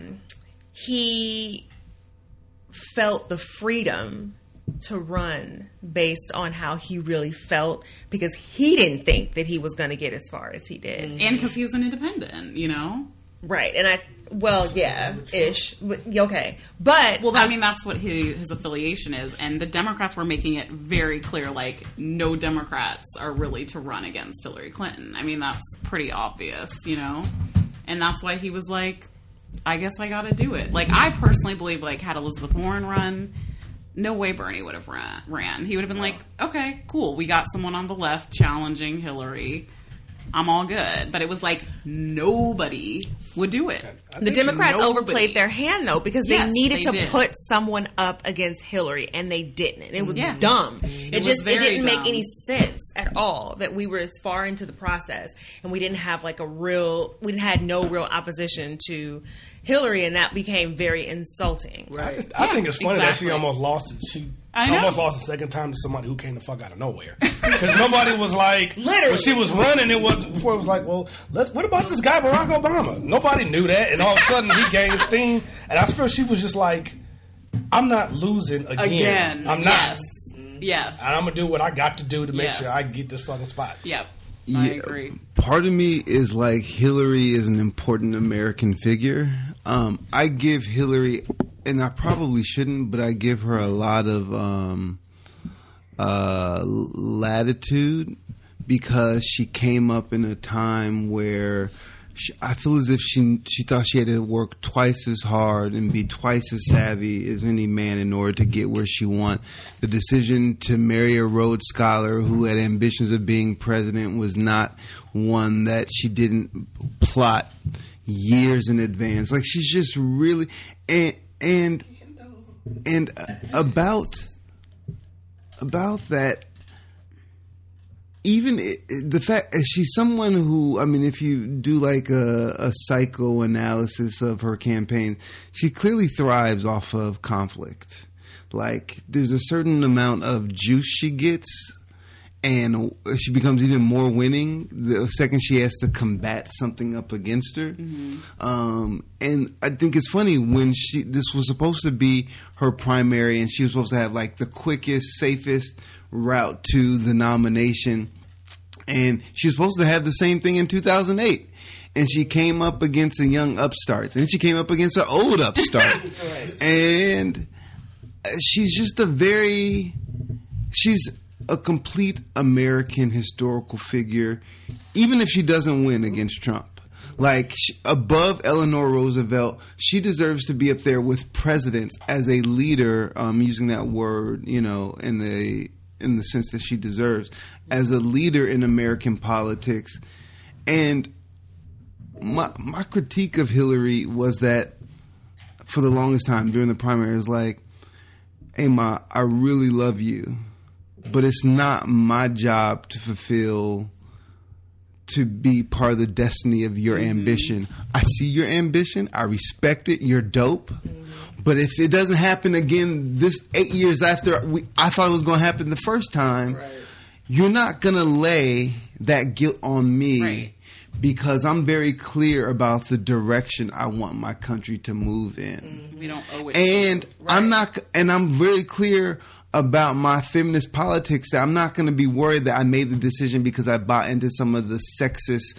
he felt the freedom to run based on how he really felt because he didn't think that he was going to get as far as he did. And because he was an independent, Right. And ish. Okay. But... Well, I mean, that's what his affiliation is. And the Democrats were making it very clear, like, no Democrats are really to run against Hillary Clinton. I mean, that's pretty obvious, And that's why he was like, I guess I gotta do it. Like, I personally believe, like, had Elizabeth Warren run, no way Bernie would have ran. He would have been like, okay, cool. We got someone on the left challenging Hillary. I'm all good. But it was like nobody would do it. The Democrats overplayed their hand, though, because they needed to put someone up against Hillary, and they didn't. And it was dumb. It didn't make any sense at all that we were as far into the process, and we didn't have like we had no real opposition to Hillary, and that became very insulting. Right. I think it's funny that she almost lost it. She almost lost the second time to somebody who came the fuck out of nowhere. Because nobody was like, literally, when she was running, it was like, well, what about this guy Barack Obama? Nobody knew that, and all of a sudden he gained steam, and I feel she was just like, I'm not losing again. I'm not. Yes. And I'm gonna do what I got to do to make sure I get this fucking spot. Yep. I agree. Part of me is like Hillary is an important American figure. I give Hillary, and I probably shouldn't, but I give her a lot of latitude because she came up in a time where I feel as if she thought she had to work twice as hard and be twice as savvy as any man in order to get where she wants. The decision to marry a Rhodes Scholar who had ambitions of being president was not one that she didn't plot years in advance. Like, she's just really and about that. Even the fact she's someone who, I mean, if you do like a psychoanalysis of her campaign, she clearly thrives off of conflict. Like, there's a certain amount of juice she gets, and she becomes even more winning the second she has to combat something up against her. Mm-hmm. And I think it's funny when this was supposed to be her primary, and she was supposed to have like the quickest, safest route to the nomination, and she was supposed to have the same thing in 2008, and she came up against a young upstart. Then she came up against an old upstart. And she's just she's a complete American historical figure, even if she doesn't win against Trump. Like, above Eleanor Roosevelt, she deserves to be up there with presidents as a leader, using that word, in the sense that she deserves, as a leader in American politics. And my critique of Hillary was that for the longest time during the primary, it was like, hey, Ma, I really love you, but it's not my job to be part of the destiny of your ambition. I see your ambition. I respect it. You're dope. But if it doesn't happen again this 8 years after I thought it was going to happen the first time, you're not going to lay that guilt on me because I'm very clear about the direction I want my country to move in. We don't owe it. And I'm very clear about my feminist politics that I'm not going to be worried that I made the decision because I bought into some of the sexist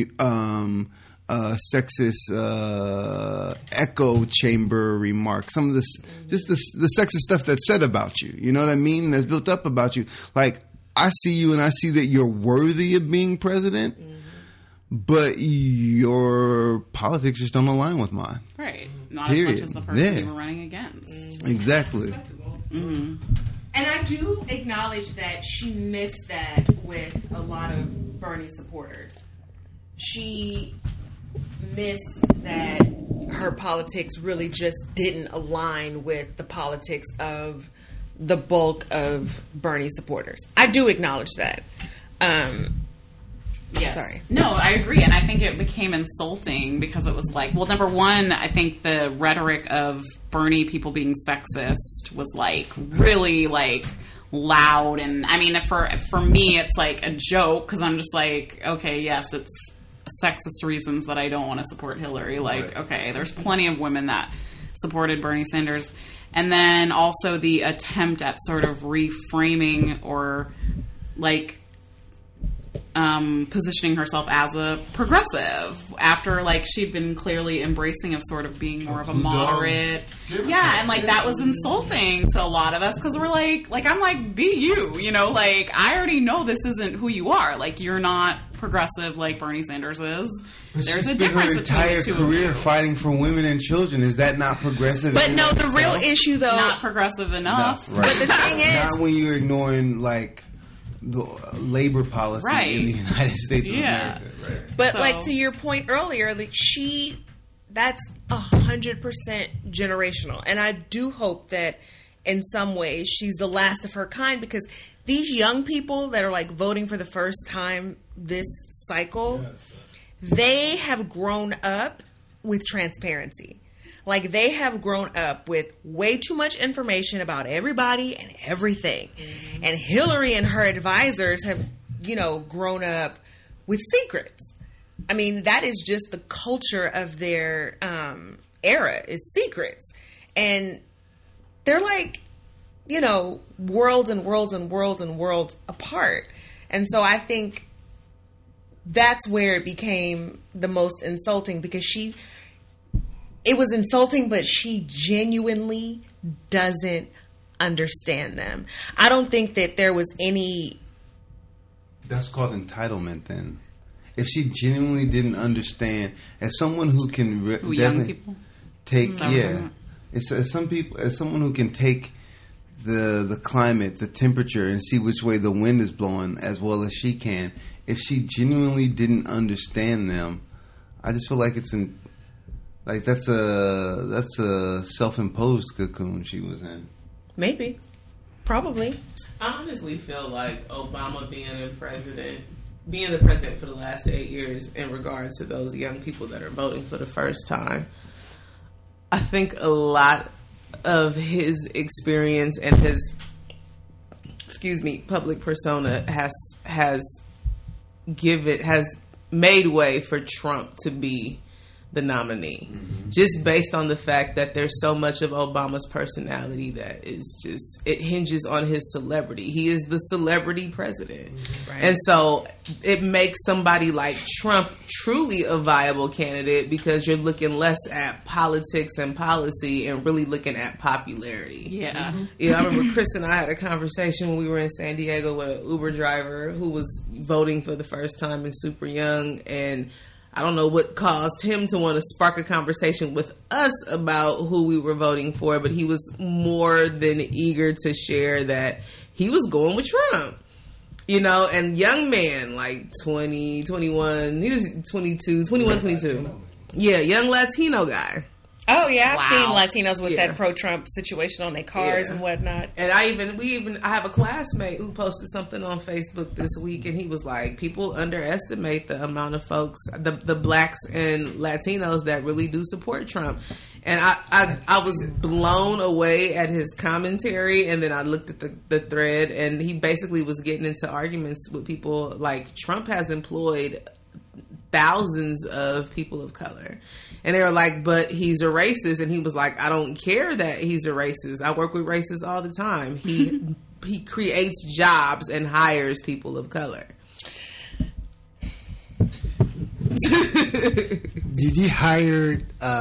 echo chamber remarks, some of this, just the sexist stuff that's said about you. You know what I mean? That's built up about you. Like, I see you and I see that you're worthy of being president, but your politics just don't align with mine. Right. Not as much as the person you were running against. Exactly. And I do acknowledge that she missed that with a lot of Bernie supporters. She missed that her politics really just didn't align with the politics of the bulk of Bernie supporters. I do acknowledge that. Yes. Sorry. No, I agree. And I think it became insulting because it was like, well, number one, I think the rhetoric of Bernie people being sexist was like really like loud. And I mean, for me, it's like a joke because I'm just like, okay, yes, it's sexist reasons that I don't want to support Hillary. Like, okay, there's plenty of women that supported Bernie Sanders. And then also the attempt at sort of reframing or like positioning herself as a progressive after like she'd been clearly embracing of sort of being more of a moderate. Yeah, and like that was insulting to a lot of us because we're like I'm like, be you, like I already know this isn't who you are. Like you're not progressive like Bernie Sanders is. There's a difference between the two. Her entire career fighting for women and children. Is that not progressive? But no, the real issue though, not progressive enough. Right. But the thing is, not when you're ignoring like the labor policy in the United States of America. Right. But like to your point earlier, like that's 100% generational. And I do hope that in some ways she's the last of her kind because these young people that are like voting for the first time this cycle, they have grown up with transparency. Like they have grown up with way too much information about everybody and everything. Mm-hmm. And Hillary and her advisors have, grown up with secrets. I mean, that is just the culture of their era is secrets. And they're like, worlds and worlds and worlds and worlds apart. And so I think that's where it became the most insulting because it was insulting, but she genuinely doesn't understand them. I don't think that there was any... That's called entitlement then. If she genuinely didn't understand, as someone who can young people take... as someone who can take the climate, the temperature, and see which way the wind is blowing as well as she can, if she genuinely didn't understand them, I just feel like that's a self-imposed cocoon she was in. Maybe. Probably. I honestly feel like Obama being the president for the last 8 years in regards to those young people that are voting for the first time, I think a lot of his experience and his public persona has made way for Trump to be the nominee, just based on the fact that there's so much of Obama's personality that is just, it hinges on his celebrity. He is the celebrity president. Right. And so it makes somebody like Trump truly a viable candidate because you're looking less at politics and policy and really looking at popularity. Yeah. You know, I remember Chris and I had a conversation when we were in San Diego with an Uber driver who was voting for the first time and super young, and I don't know what caused him to want to spark a conversation with us about who we were voting for, but he was more than eager to share that he was going with Trump. You know, and young man, like 20, 21, he was 22, 21, 22. Yeah, young Latino guy. Oh yeah, I've seen Latinos with that pro-Trump situation on their cars and whatnot. And I have a classmate who posted something on Facebook this week, and he was like, people underestimate the amount of folks, the blacks and Latinos that really do support Trump. And I was blown away at his commentary, and then I looked at the thread, and he basically was getting into arguments with people like Trump has employed thousands of people of color. And they were like, but he's a racist. And he was like, I don't care that he's a racist. I work with racists all the time. He creates jobs and hires people of color. Did he hire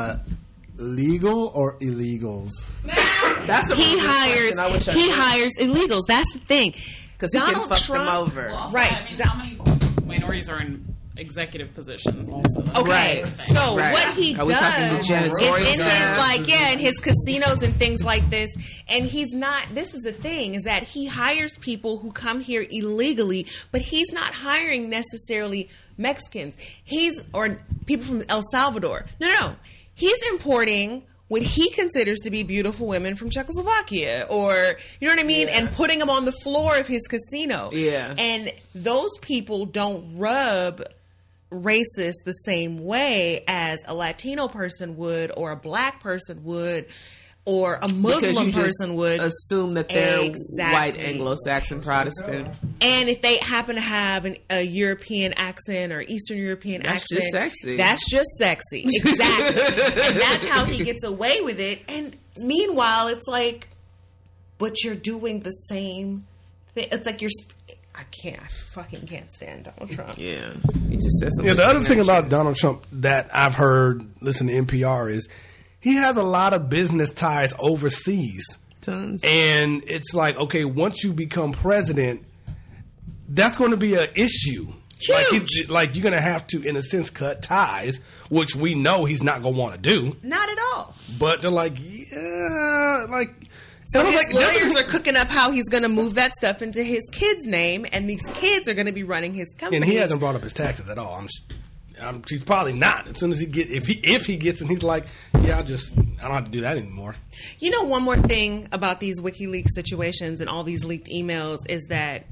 legal or illegals? That's he hires illegals. That's the thing. Because he can fuck them over. Well, right. I mean, how many minorities are in executive positions also? Okay. So what he does is in in his casinos and things like this, and he's not, this is the thing, is that he hires people who come here illegally, but he's not hiring necessarily Mexicans. Or people from El Salvador. No. He's importing what he considers to be beautiful women from Czechoslovakia, or, you know what I mean? Yeah. And putting them on the floor of his casino. Yeah. And those people don't rub racist the same way as a Latino person would, or a black person would, or a Muslim person would. Assume that they're white Anglo-Saxon Protestant. And if they happen to have a European accent or Eastern European accent, that's just sexy. Exactly. And that's how he gets away with it. And meanwhile, it's like, but you're doing the same thing. It's like I fucking can't stand Donald Trump. Yeah. He just says something. Yeah, the other thing about Donald Trump that I've heard, listen to NPR, is he has a lot of business ties overseas. Tons. And it's like, okay, once you become president, that's going to be an issue. Huge. Like you're going to have to, in a sense, cut ties, which we know he's not going to want to do. Not at all. But they're like, yeah, like... So his lawyers are cooking up how he's going to move that stuff into his kid's name, and these kids are going to be running his company. And he hasn't brought up his taxes at all. He's probably not. As soon as he gets, if he gets, and he's like, yeah, I don't have to do that anymore. You know, one more thing about these WikiLeaks situations and all these leaked emails is that,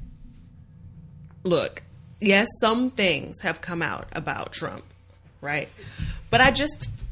look, yes, some things have come out about Trump, right? But I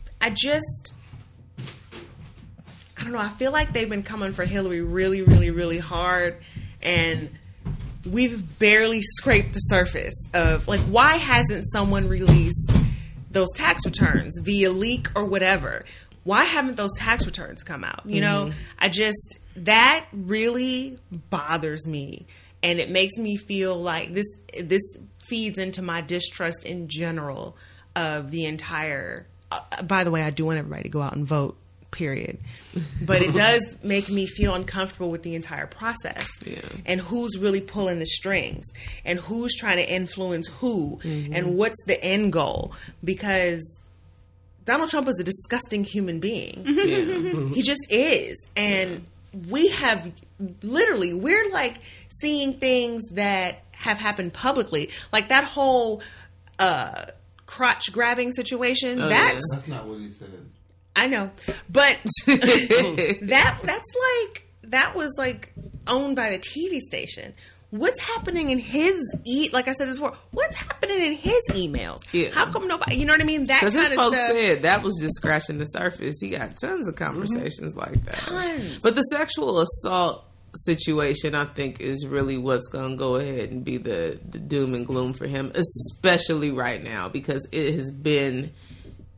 don't know. I feel like they've been coming for Hillary really, really, really hard, and we've barely scraped the surface of, like, why hasn't someone released those tax returns via leak or whatever? Why haven't those tax returns come out? You know, that really bothers me, and it makes me feel like this feeds into my distrust in general of the entire. By the way, I do want everybody to go out and vote. Period. But it does make me feel uncomfortable with the entire process and who's really pulling the strings and who's trying to influence who and what's the end goal, because Donald Trump is a disgusting human being. He just is. And we're like seeing things that have happened publicly, like that whole crotch grabbing situation. That's not what he said. I know, but that was like owned by the TV station. What's happening in his like I said this before? What's happening in his emails? Yeah. How come nobody? You know what I mean? That kind of stuff. Because his folks said that was just scratching the surface. He got tons of conversations like that. Tons. But the sexual assault situation, I think, is really what's going to go ahead and be the doom and gloom for him, especially right now, because it has been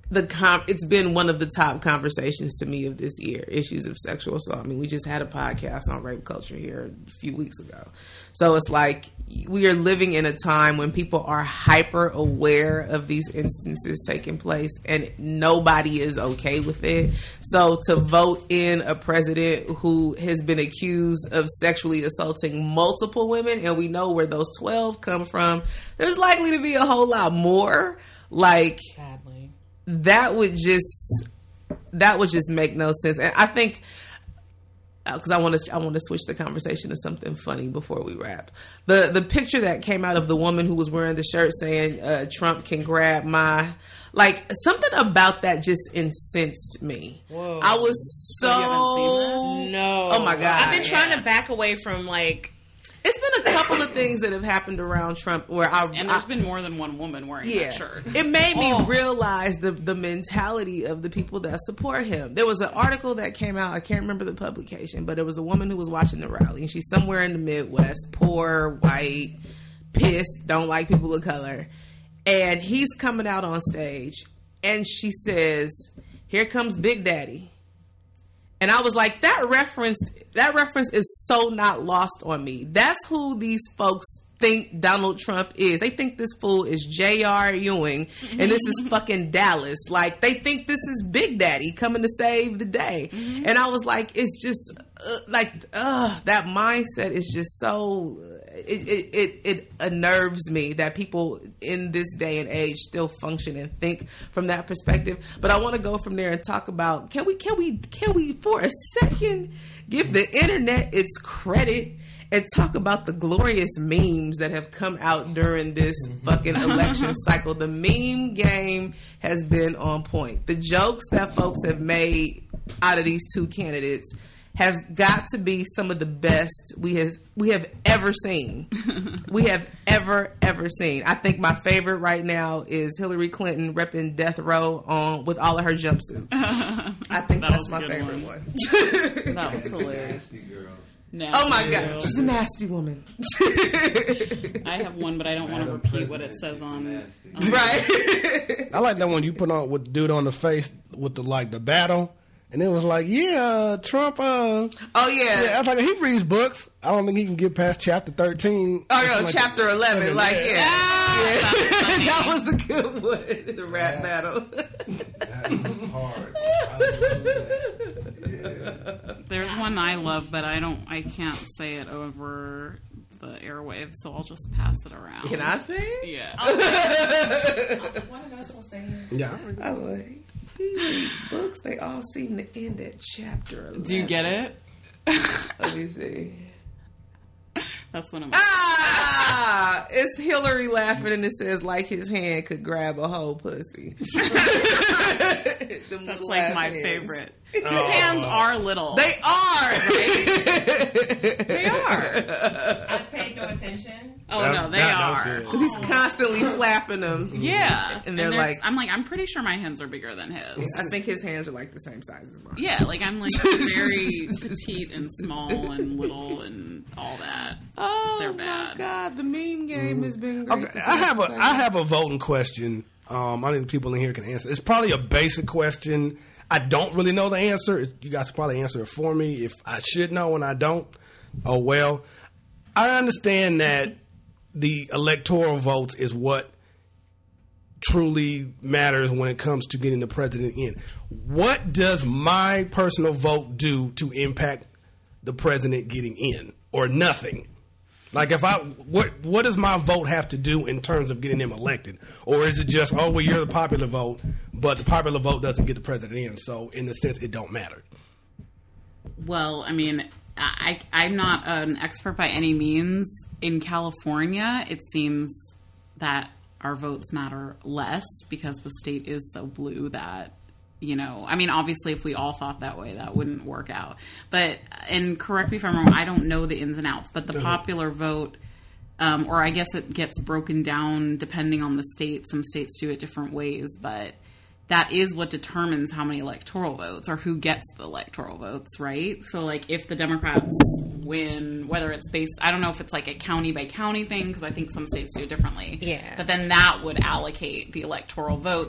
it's been one of the top conversations to me of this year, issues of sexual assault. I mean, we just had a podcast on rape culture here a few weeks ago. So it's like we are living in a time when people are hyper aware of these instances taking place and nobody is okay with it. So to vote in a president who has been accused of sexually assaulting multiple women, and we know where those 12 come from, there's likely to be a whole lot more. Like, Sadly. that would just make no sense. And I think, because I want to switch the conversation to something funny before we wrap. The picture that came out of the woman who was wearing the shirt saying Trump can grab my, like, something about that just incensed me. Whoa. I was so, you haven't seen No. Oh my God. I've been trying to back away from, like, it's been a couple of things that have happened around Trump where And there's been more than one woman wearing that shirt. It made me realize the mentality of the people that support him. There was an article that came out, I can't remember the publication, but it was a woman who was watching the rally, and she's somewhere in the Midwest, poor, white, pissed, don't like people of color. And he's coming out on stage, and she says, "Here comes Big Daddy." And I was like, that reference is so not lost on me. That's who these folks think Donald Trump is. They think this fool is J.R. Ewing and this is fucking Dallas. Like, they think this is Big Daddy coming to save the day. Mm-hmm. And I was like, it's just that mindset is just so, it unnerves me that people in this day and age still function and think from that perspective. But I want to go from there and talk about, can we for a second give the internet its credit and talk about the glorious memes that have come out during this fucking election cycle. The meme game has been on point. The jokes that folks have made out of these two candidates has got to be some of the best we have ever seen. We have ever seen. I think my favorite right now is Hillary Clinton repping death row with all of her jumpsuits. I think that's my favorite one. That was hilarious. Nasty girl. Nasty Oh my girl. God, she's a nasty woman. I have one, but I don't want to repeat what it says on. Right. I like that one you put on with the dude on the face with the battle. And it was like, Trump. Oh yeah. Yeah, I was like, he reads books. I don't think he can get past chapter 13. Oh no, like chapter 11. Like that was the good one. The rap battle. That was hard. I love that. Yeah. There's one I love, but I can't say it over the airwaves, so I'll just pass it around. Can I say? Yeah. what am I supposed to say? Yeah. I was like, these books, they all seem to end at chapter 11. Do you get it? Let me see. That's one of It's Hillary laughing and it says like his hand could grab a whole pussy. That's like my favorite. His hands are little. They are. They are. I paid no attention. Oh no, they are. Because he's constantly flapping them. Yeah, and they're like, I'm pretty sure my hands are bigger than his. I think his hands are like the same size as mine. Yeah, like I'm like very petite and small and little and all that. Oh, they're bad. My God, the meme game has been great. Okay, I have a voting question. I think people in here can answer. It's probably a basic question. I don't really know the answer. You guys probably answer it for me. If I should know and I don't, oh well. I understand that the electoral votes is what truly matters when it comes to getting the president in. What does my personal vote do to impact the president getting in? Or nothing? Like, what does my vote have to do in terms of getting him elected? Or is it just, oh, well, you're the popular vote, but the popular vote doesn't get the president in, so in a sense, it don't matter? Well, I mean, I'm not an expert by any means. In California, it seems that our votes matter less because the state is so blue that, you know, I mean, obviously, if we all thought that way, that wouldn't work out. But, and correct me if I'm wrong, I don't know the ins and outs, but the popular vote, or I guess it gets broken down depending on the state. Some states do it different ways, but that is what determines how many electoral votes or who gets the electoral votes, right? So, like, if the Democrats win, whether it's based, I don't know if it's like a county by county thing, because I think some states do it differently. Yeah. But then that would allocate the electoral votes.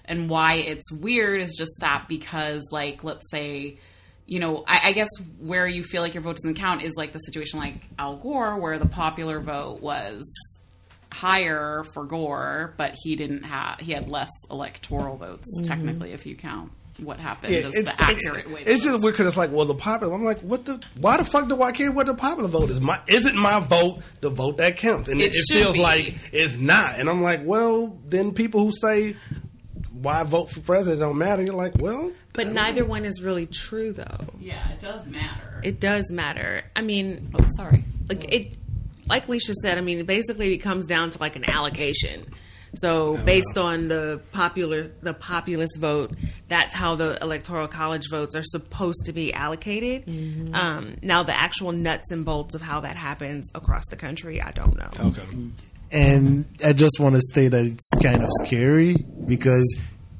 And why it's weird is just that because, like, let's say, you know, I guess where you feel like your vote doesn't count is like the situation like Al Gore, where the popular vote was higher for Gore, but he had less electoral votes, technically, if you count what happened as the accurate way. It's just weird because it's like, well, the popular. I'm like, why the fuck do I care what the popular vote is? Isn't my vote the vote that counts? And it feels like it's not. And I'm like, well, then people who say why vote for president don't matter. You're like, well, but neither one is really true, though. Yeah, it does matter. It does matter. I mean, sorry. Like Leisha said, I mean, basically it comes down to like an allocation. So based on the populist vote, that's how the Electoral College votes are supposed to be allocated. Now, the actual nuts and bolts of how that happens across the country, I don't know. Okay. And I just want to say that it's kind of scary because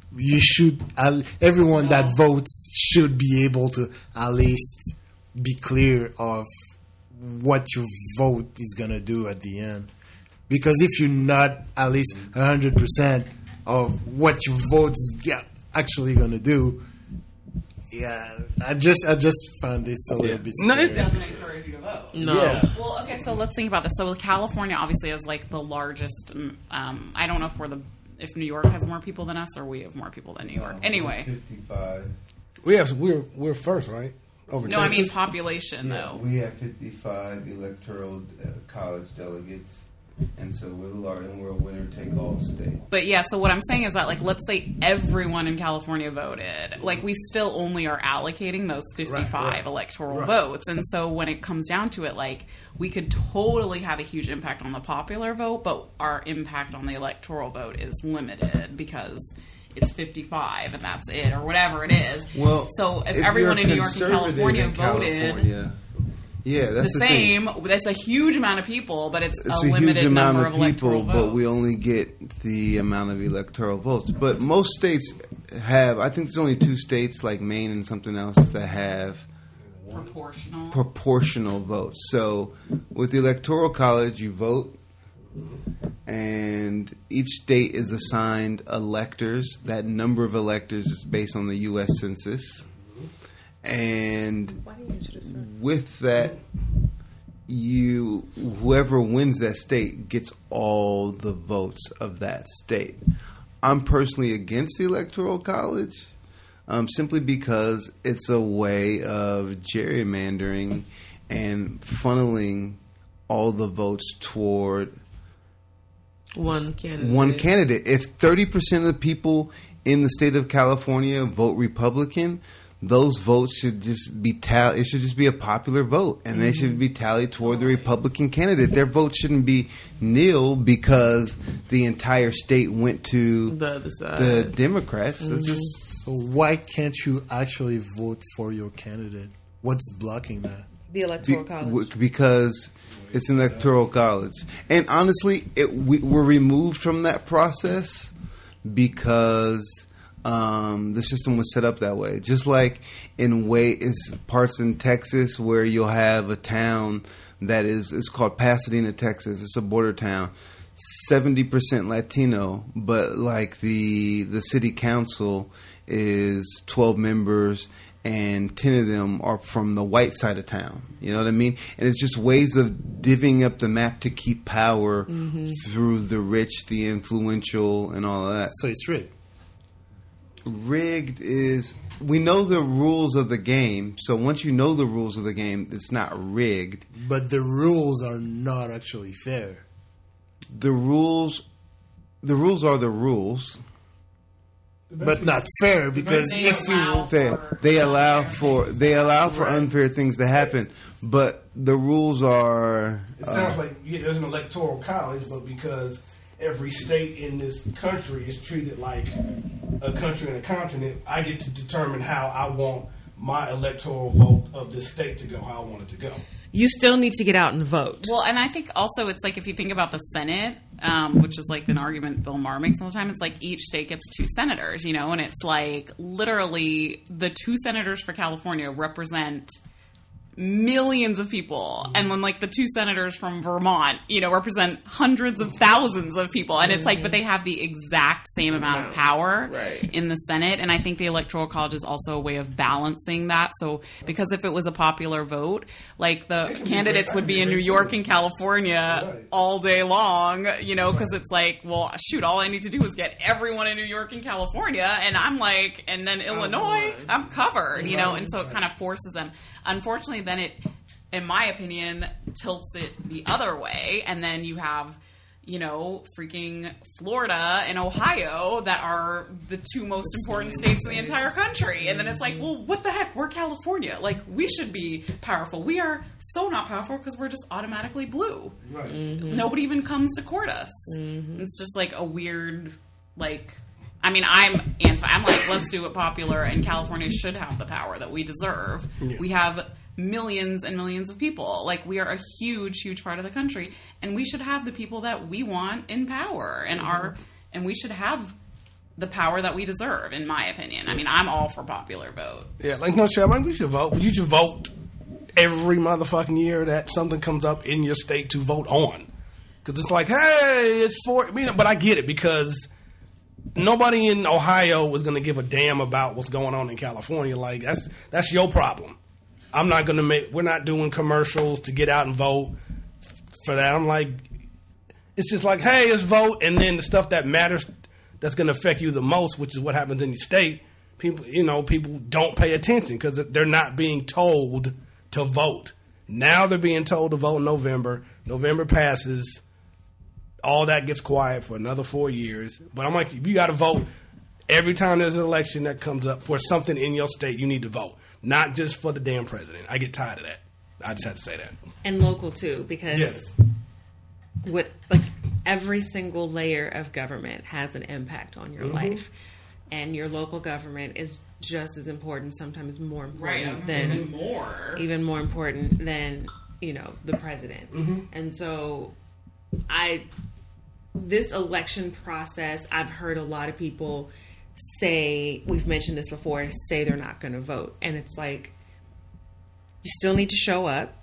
everyone that votes should be able to at least be clear of what your vote is going to do at the end. Because if you're not at least 100% of what your vote's actually going to do, yeah, I just found this a little bit scary. It doesn't encourage you to vote. No. Yeah. Well, okay, so let's think about this. So California obviously is like the largest. I don't know if New York has more people than us or we have more people than New York. Anyway, 55. We're first, right? Over no, Texas? I mean population though. We have 55 electoral college delegates, and so we're large, and we're a winner-take-all state. But yeah, so what I'm saying is that, like, let's say everyone in California voted. Like, we still only are allocating those 55 electoral votes. And so when it comes down to it, like, we could totally have a huge impact on the popular vote, but our impact on the electoral vote is limited because it's 55 and that's it, or whatever it is. Well, so if everyone in New York and California voted... Yeah, that's the same. Thing. That's a huge amount of people, but it's a huge limited amount number of of electoral people, votes. but we only get the amount of electoral votes. But most states have, I think there's only 2 states, like Maine and something else, that have proportional votes. So with the Electoral College, you vote, and each state is assigned electors. That number of electors is based on the U.S. Census. And with that, whoever wins that state gets all the votes of that state. I'm personally against the Electoral College, simply because it's a way of gerrymandering and funneling all the votes toward one candidate. If 30% of the people in the state of California vote Republican, those votes should just be it should just be a popular vote, and they should be tallied toward the Republican candidate. Their vote shouldn't be nil because the entire state went to the other side, the Democrats. That's just so. Why can't you actually vote for your candidate? What's blocking that? The Electoral College. Because it's an Electoral College, and honestly, we're removed from that process because. The system was set up that way. Just like in parts in Texas where you'll have a town that it's called Pasadena, Texas. It's a border town. 70% Latino, but like the city council is 12 members and 10 of them are from the white side of town. You know what I mean? And it's just ways of divvying up the map to keep power through the rich, the influential, and all of that. So it's rigged. Rigged is, we know the rules of the game, so once you know the rules of the game, it's not rigged. But the rules are not actually fair. The rules are the rules. But not fair, because they allow for unfair things to happen, but the rules are. It sounds like there's an electoral college, but because every state in this country is treated like a country and a continent, I get to determine how I want my electoral vote of this state to go, how I want it to go. You still need to get out and vote. Well, and I think also it's like if you think about the Senate, which is like an argument Bill Maher makes all the time, it's like each state gets 2 senators, you know, and it's like literally the 2 senators for California represent millions of people, and when like the 2 senators from Vermont, represent hundreds of thousands of people, and it's like, but they have the exact same amount of power in the Senate, and I think the Electoral College is also a way of balancing that. So, because if it was a popular vote, like the candidates would be in New York and California all day long, because it's like, well, shoot, all I need to do is get everyone in New York and California, and I'm like, and then Illinois, I'm covered, and so it kind of forces them. Unfortunately, then it, in my opinion, tilts it the other way, and then you have, freaking Florida and Ohio that are the 2 most important states in the entire country. And then it's like, well, what the heck? We're California. Like, we should be powerful. We are so not powerful because we're just automatically blue. Right. Mm-hmm. Nobody even comes to court us. Mm-hmm. It's just like a weird, like... I mean, I'm like, let's do it popular, and California should have the power that we deserve. Yeah. We have millions and millions of people. Like, we are a huge, huge part of the country, and we should have the people that we want in power, and and we should have the power that we deserve, in my opinion. I mean, I'm all for popular vote. Yeah, like, no, Chad, we should vote, but you should vote every motherfucking year that something comes up in your state to vote on. Because it's like, hey, it's for, but I get it, because nobody in Ohio was going to give a damn about what's going on in California. Like, that's your problem. I'm not going to we're not doing commercials to get out and vote for that. I'm like, it's just like, hey, let's vote. And then the stuff that matters, that's going to affect you the most, which is what happens in your state. People don't pay attention because they're not being told to vote. Now they're being told to vote in November. November passes. All that gets quiet for another 4 years. But I'm like, you got to vote every time there's an election that comes up for something in your state. You need to vote, not just for the damn president. I get tired of that. I just had to say that. And local too, because every single layer of government has an impact on your life, and your local government is just as important, sometimes more important than even more important than the president. And so this election process, I've heard a lot of people say, we've mentioned this before, say they're not going to vote. And it's like, you still need to show up,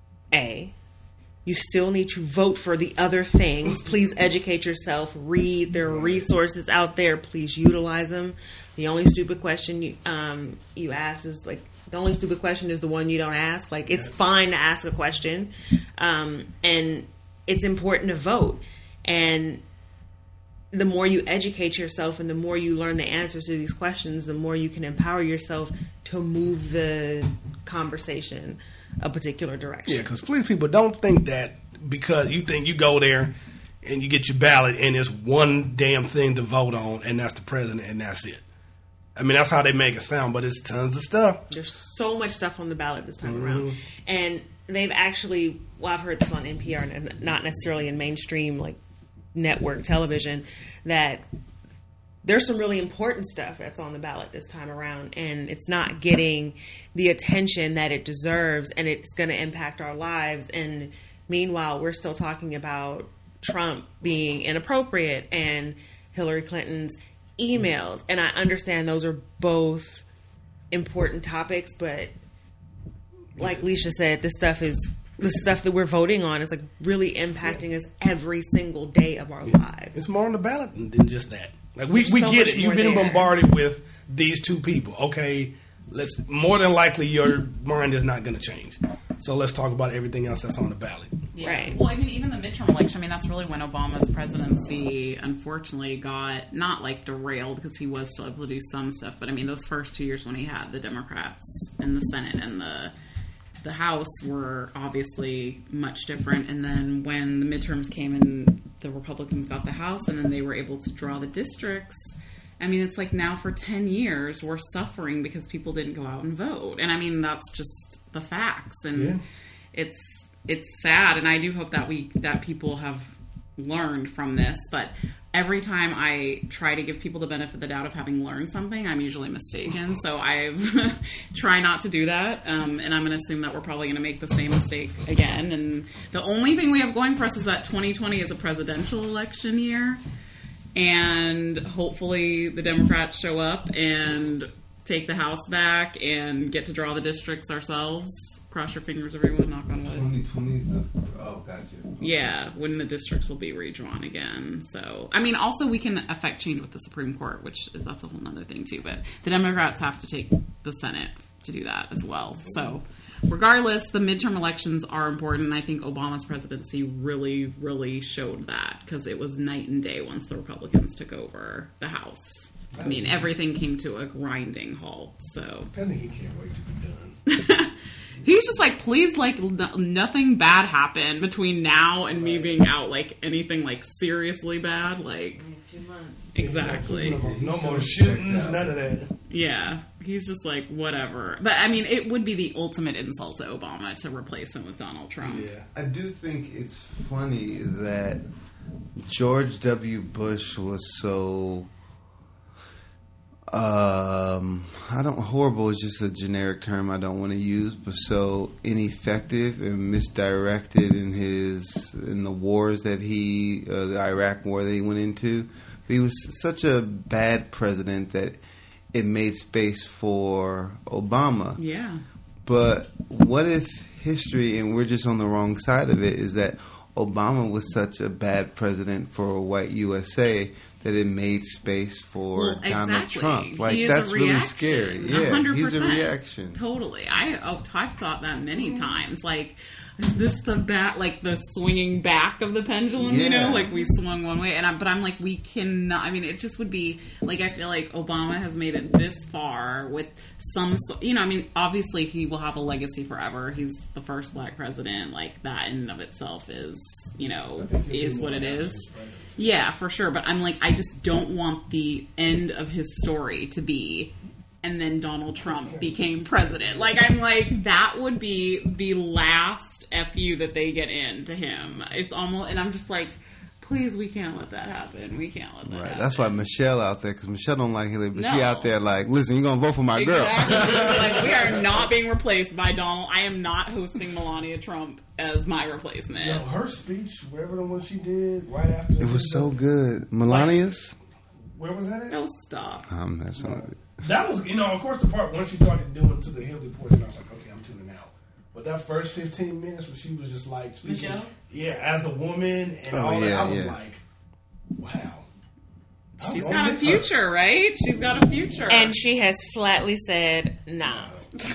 A. You still need to vote for the other things. Please educate yourself, read. There are resources out there. Please utilize them. The only stupid question you ask is like, the only stupid question is the one you don't ask. Like, it's fine to ask a question. And it's important to vote. And the more you educate yourself and the more you learn the answers to these questions, the more you can empower yourself to move the conversation a particular direction. Yeah, because please, people, don't think that because you think you go there and you get your ballot and there's one damn thing to vote on and that's the president and that's it. I mean, that's how they make it sound, but it's tons of stuff. There's so much stuff on the ballot this time around. And they've actually, I've heard this on NPR and not necessarily in mainstream, like, network television, that there's some really important stuff that's on the ballot this time around, and it's not getting the attention that it deserves, and it's going to impact our lives. And meanwhile, we're still talking about Trump being inappropriate and Hillary Clinton's emails. And I understand those are both important topics, but like Leisha said, the stuff that we're voting on is like really impacting us every single day of our lives. It's more on the ballot than just that. Like we get it. You've been bombarded with these two people. Okay, more than likely your mind is not going to change. So let's talk about everything else that's on the ballot. Yeah. Right. Well, I mean, even the midterm election, I mean, that's really when Obama's presidency, unfortunately, got not like derailed because he was still able to do some stuff. But I mean, those first 2 years when he had the Democrats in the Senate and the House were obviously much different. And then when the midterms came and the Republicans got the House and then they were able to draw the districts, I mean, it's like now for 10 years we're suffering because people didn't go out and vote. And I mean, that's just the facts. And it's sad. And I do hope that people have learned from this. But every time I try to give people the benefit of the doubt of having learned something, I'm usually mistaken. So I try not to do that. And I'm going to assume that we're probably going to make the same mistake again. And the only thing we have going for us is that 2020 is a presidential election year. And hopefully the Democrats show up and take the House back and get to draw the districts ourselves. cross your fingers, everyone, knock on wood. 2020 is gotcha. Yeah, when the districts will be redrawn again. So, I mean, also we can affect change with the Supreme Court, that's a whole other thing too. But the Democrats have to take the Senate to do that as well. So, regardless, the midterm elections are important. I think Obama's presidency really, really showed that because it was night and day once the Republicans took over the House. I mean, everything came to a grinding halt. So, I think he can't wait to be done. He's just like, please, like, nothing bad happen between now and me being out. Like, anything, like, seriously bad. Like, In a few months. exactly. No more shootings, none of that. Yeah. He's just like, whatever. But, I mean, it would be the ultimate insult to Obama to replace him with Donald Trump. Yeah. I do think it's funny that George W. Bush was so... horrible is just a generic term I don't want to use, but so ineffective and misdirected in the wars that the Iraq war that he went into. He was such a bad president that it made space for Obama. Yeah. But what if history, and we're just on the wrong side of it, is that Obama was such a bad president for a white USA that it made space for Donald Trump. Like, that's really scary. Yeah, 100%. He's a reaction. Totally. I've thought that many times. Like, is this the swinging back of the pendulum? Yeah. You know, like we swung one way, but I'm like, we cannot. I mean, it just would be like, I feel like Obama has made it this far with some. You know, I mean, obviously he will have a legacy forever. He's the first black president. Like, that in and of itself is, you know, is what it is. Yeah, for sure. But I'm like, I just don't want the end of his story to be, and then Donald Trump became president. Like, I'm like, that would be the last FU that they get into him. It's almost, and I'm just like, please, we can't let that happen. We can't let that happen. That's why Michelle out there, because Michelle don't like Hillary, but No. she out there like, listen, you're going to vote for my girl. Like, we are not being replaced by Donald. I am not hosting Melania Trump as my replacement. Yo, her speech, wherever the one she did, right after... It was so good. Melania's? Where was that at? No, stop. I'm messing with it. That was, of course, the part once she started doing to the Hillary portion, I was like, okay, I'm tuning out. But that first 15 minutes where she was just like speaking, Michelle? yeah, as a woman and all that, I was like, wow. She's got a future, right? She's got a future. And she has flatly said, no.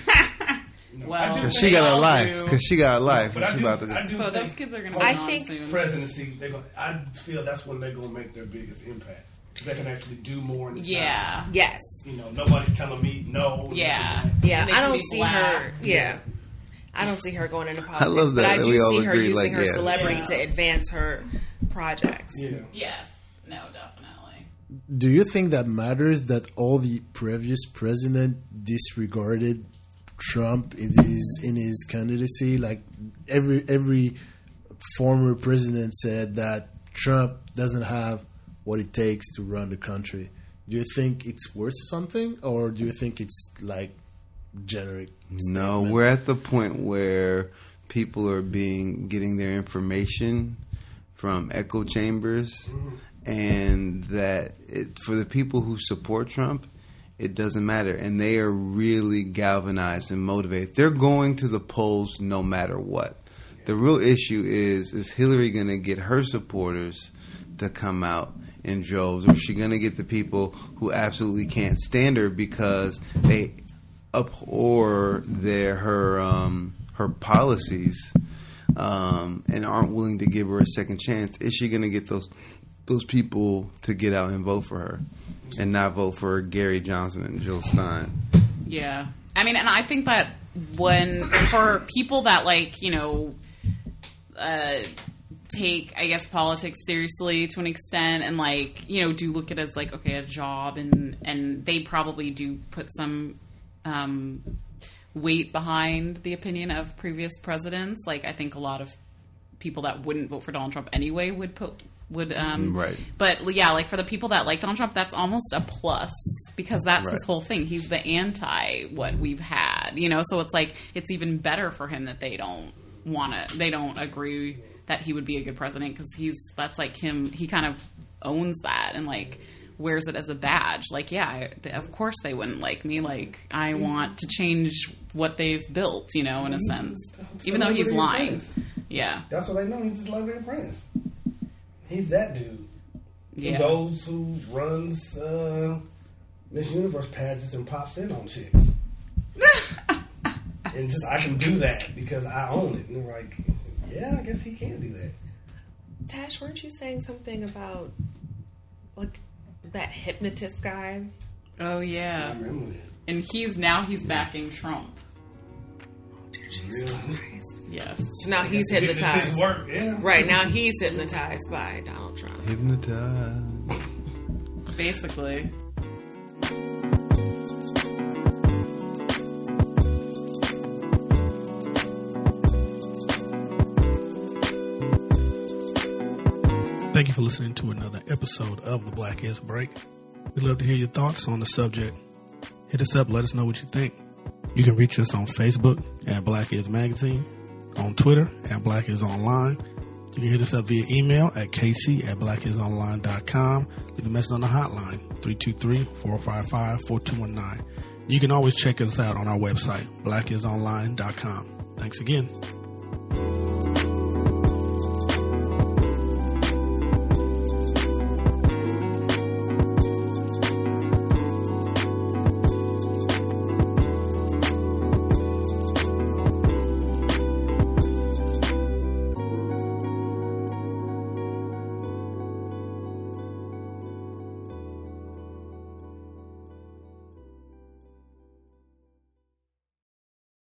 Well, Because she got a life. Because she got a life. But I She do, about to go. I do those think kids are going to I be on think soon. presidency, I feel that's when they're going to make their biggest impact. They can actually do more in the Yeah. Yes. Nobody's telling me no. Yeah. Yeah. They I can don't be see black. her. Yeah. I don't see her going into politics. love that, But I that do we all see her agree, using like, her yeah. celebrity Yeah. to advance her projects. Yeah. Yes. No, definitely. Do you think that matters that all the previous president disregarded Trump in his candidacy? Like every former president said that Trump doesn't have what it takes to run the country. Do you think it's worth something, or do you think it's like generic? No, statement? we're at the point where people are getting their information from echo chambers, and that for the people who support Trump, it doesn't matter, and they are really galvanized and motivated. They're going to the polls no matter what. The real issue is Hillary going to get her supporters to come out in droves, or is she going to get the people who absolutely can't stand her because they abhor her policies and aren't willing to give her a second chance? Is she going to get those people to get out and vote for her and not vote for Gary Johnson and Jill Stein? Yeah. I mean, and I think that for people that take, I guess, politics seriously to an extent and do look at it as okay, a job, and they probably do put some weight behind the opinion of previous presidents. I think a lot of people that wouldn't vote for Donald Trump anyway would right. But yeah, for the people that like Donald Trump, that's almost a plus because that's Right. his whole thing. He's the anti what we've had, so it's even better for him that they don't agree that he would be a good president because that's him. He kind of owns that, and wears it as a badge. Like, yeah, of course they wouldn't like me. Like, I want to change what they've built, in a sense. Even though he's lying. Yeah. That's what they know. He's a celebrity prince. He's that dude. Yeah. Who goes, who runs Miss Universe pageants and pops in on chicks. And just, I can do that because I own it. And they're like, yeah, I guess he can do that. Tash, weren't you saying something about, like, that hypnotist guy? Oh, yeah. I remember that. And he's backing Trump. Dear Jesus Christ. Yes. So now he's hypnotized. Work, yeah. Right, now he's hypnotized by Donald Trump. Hypnotized. Basically. Thank you for listening to another episode of The Black is Break. We'd love to hear your thoughts on the subject. Hit us up, let us know what you think. You can reach us on Facebook at Black Is Magazine, on Twitter at Black Is Online. You can hit us up via email at kc@blackisonline.com. Leave a message on the hotline, 323-455-4219. You can always check us out on our website, blackisonline.com. Thanks again.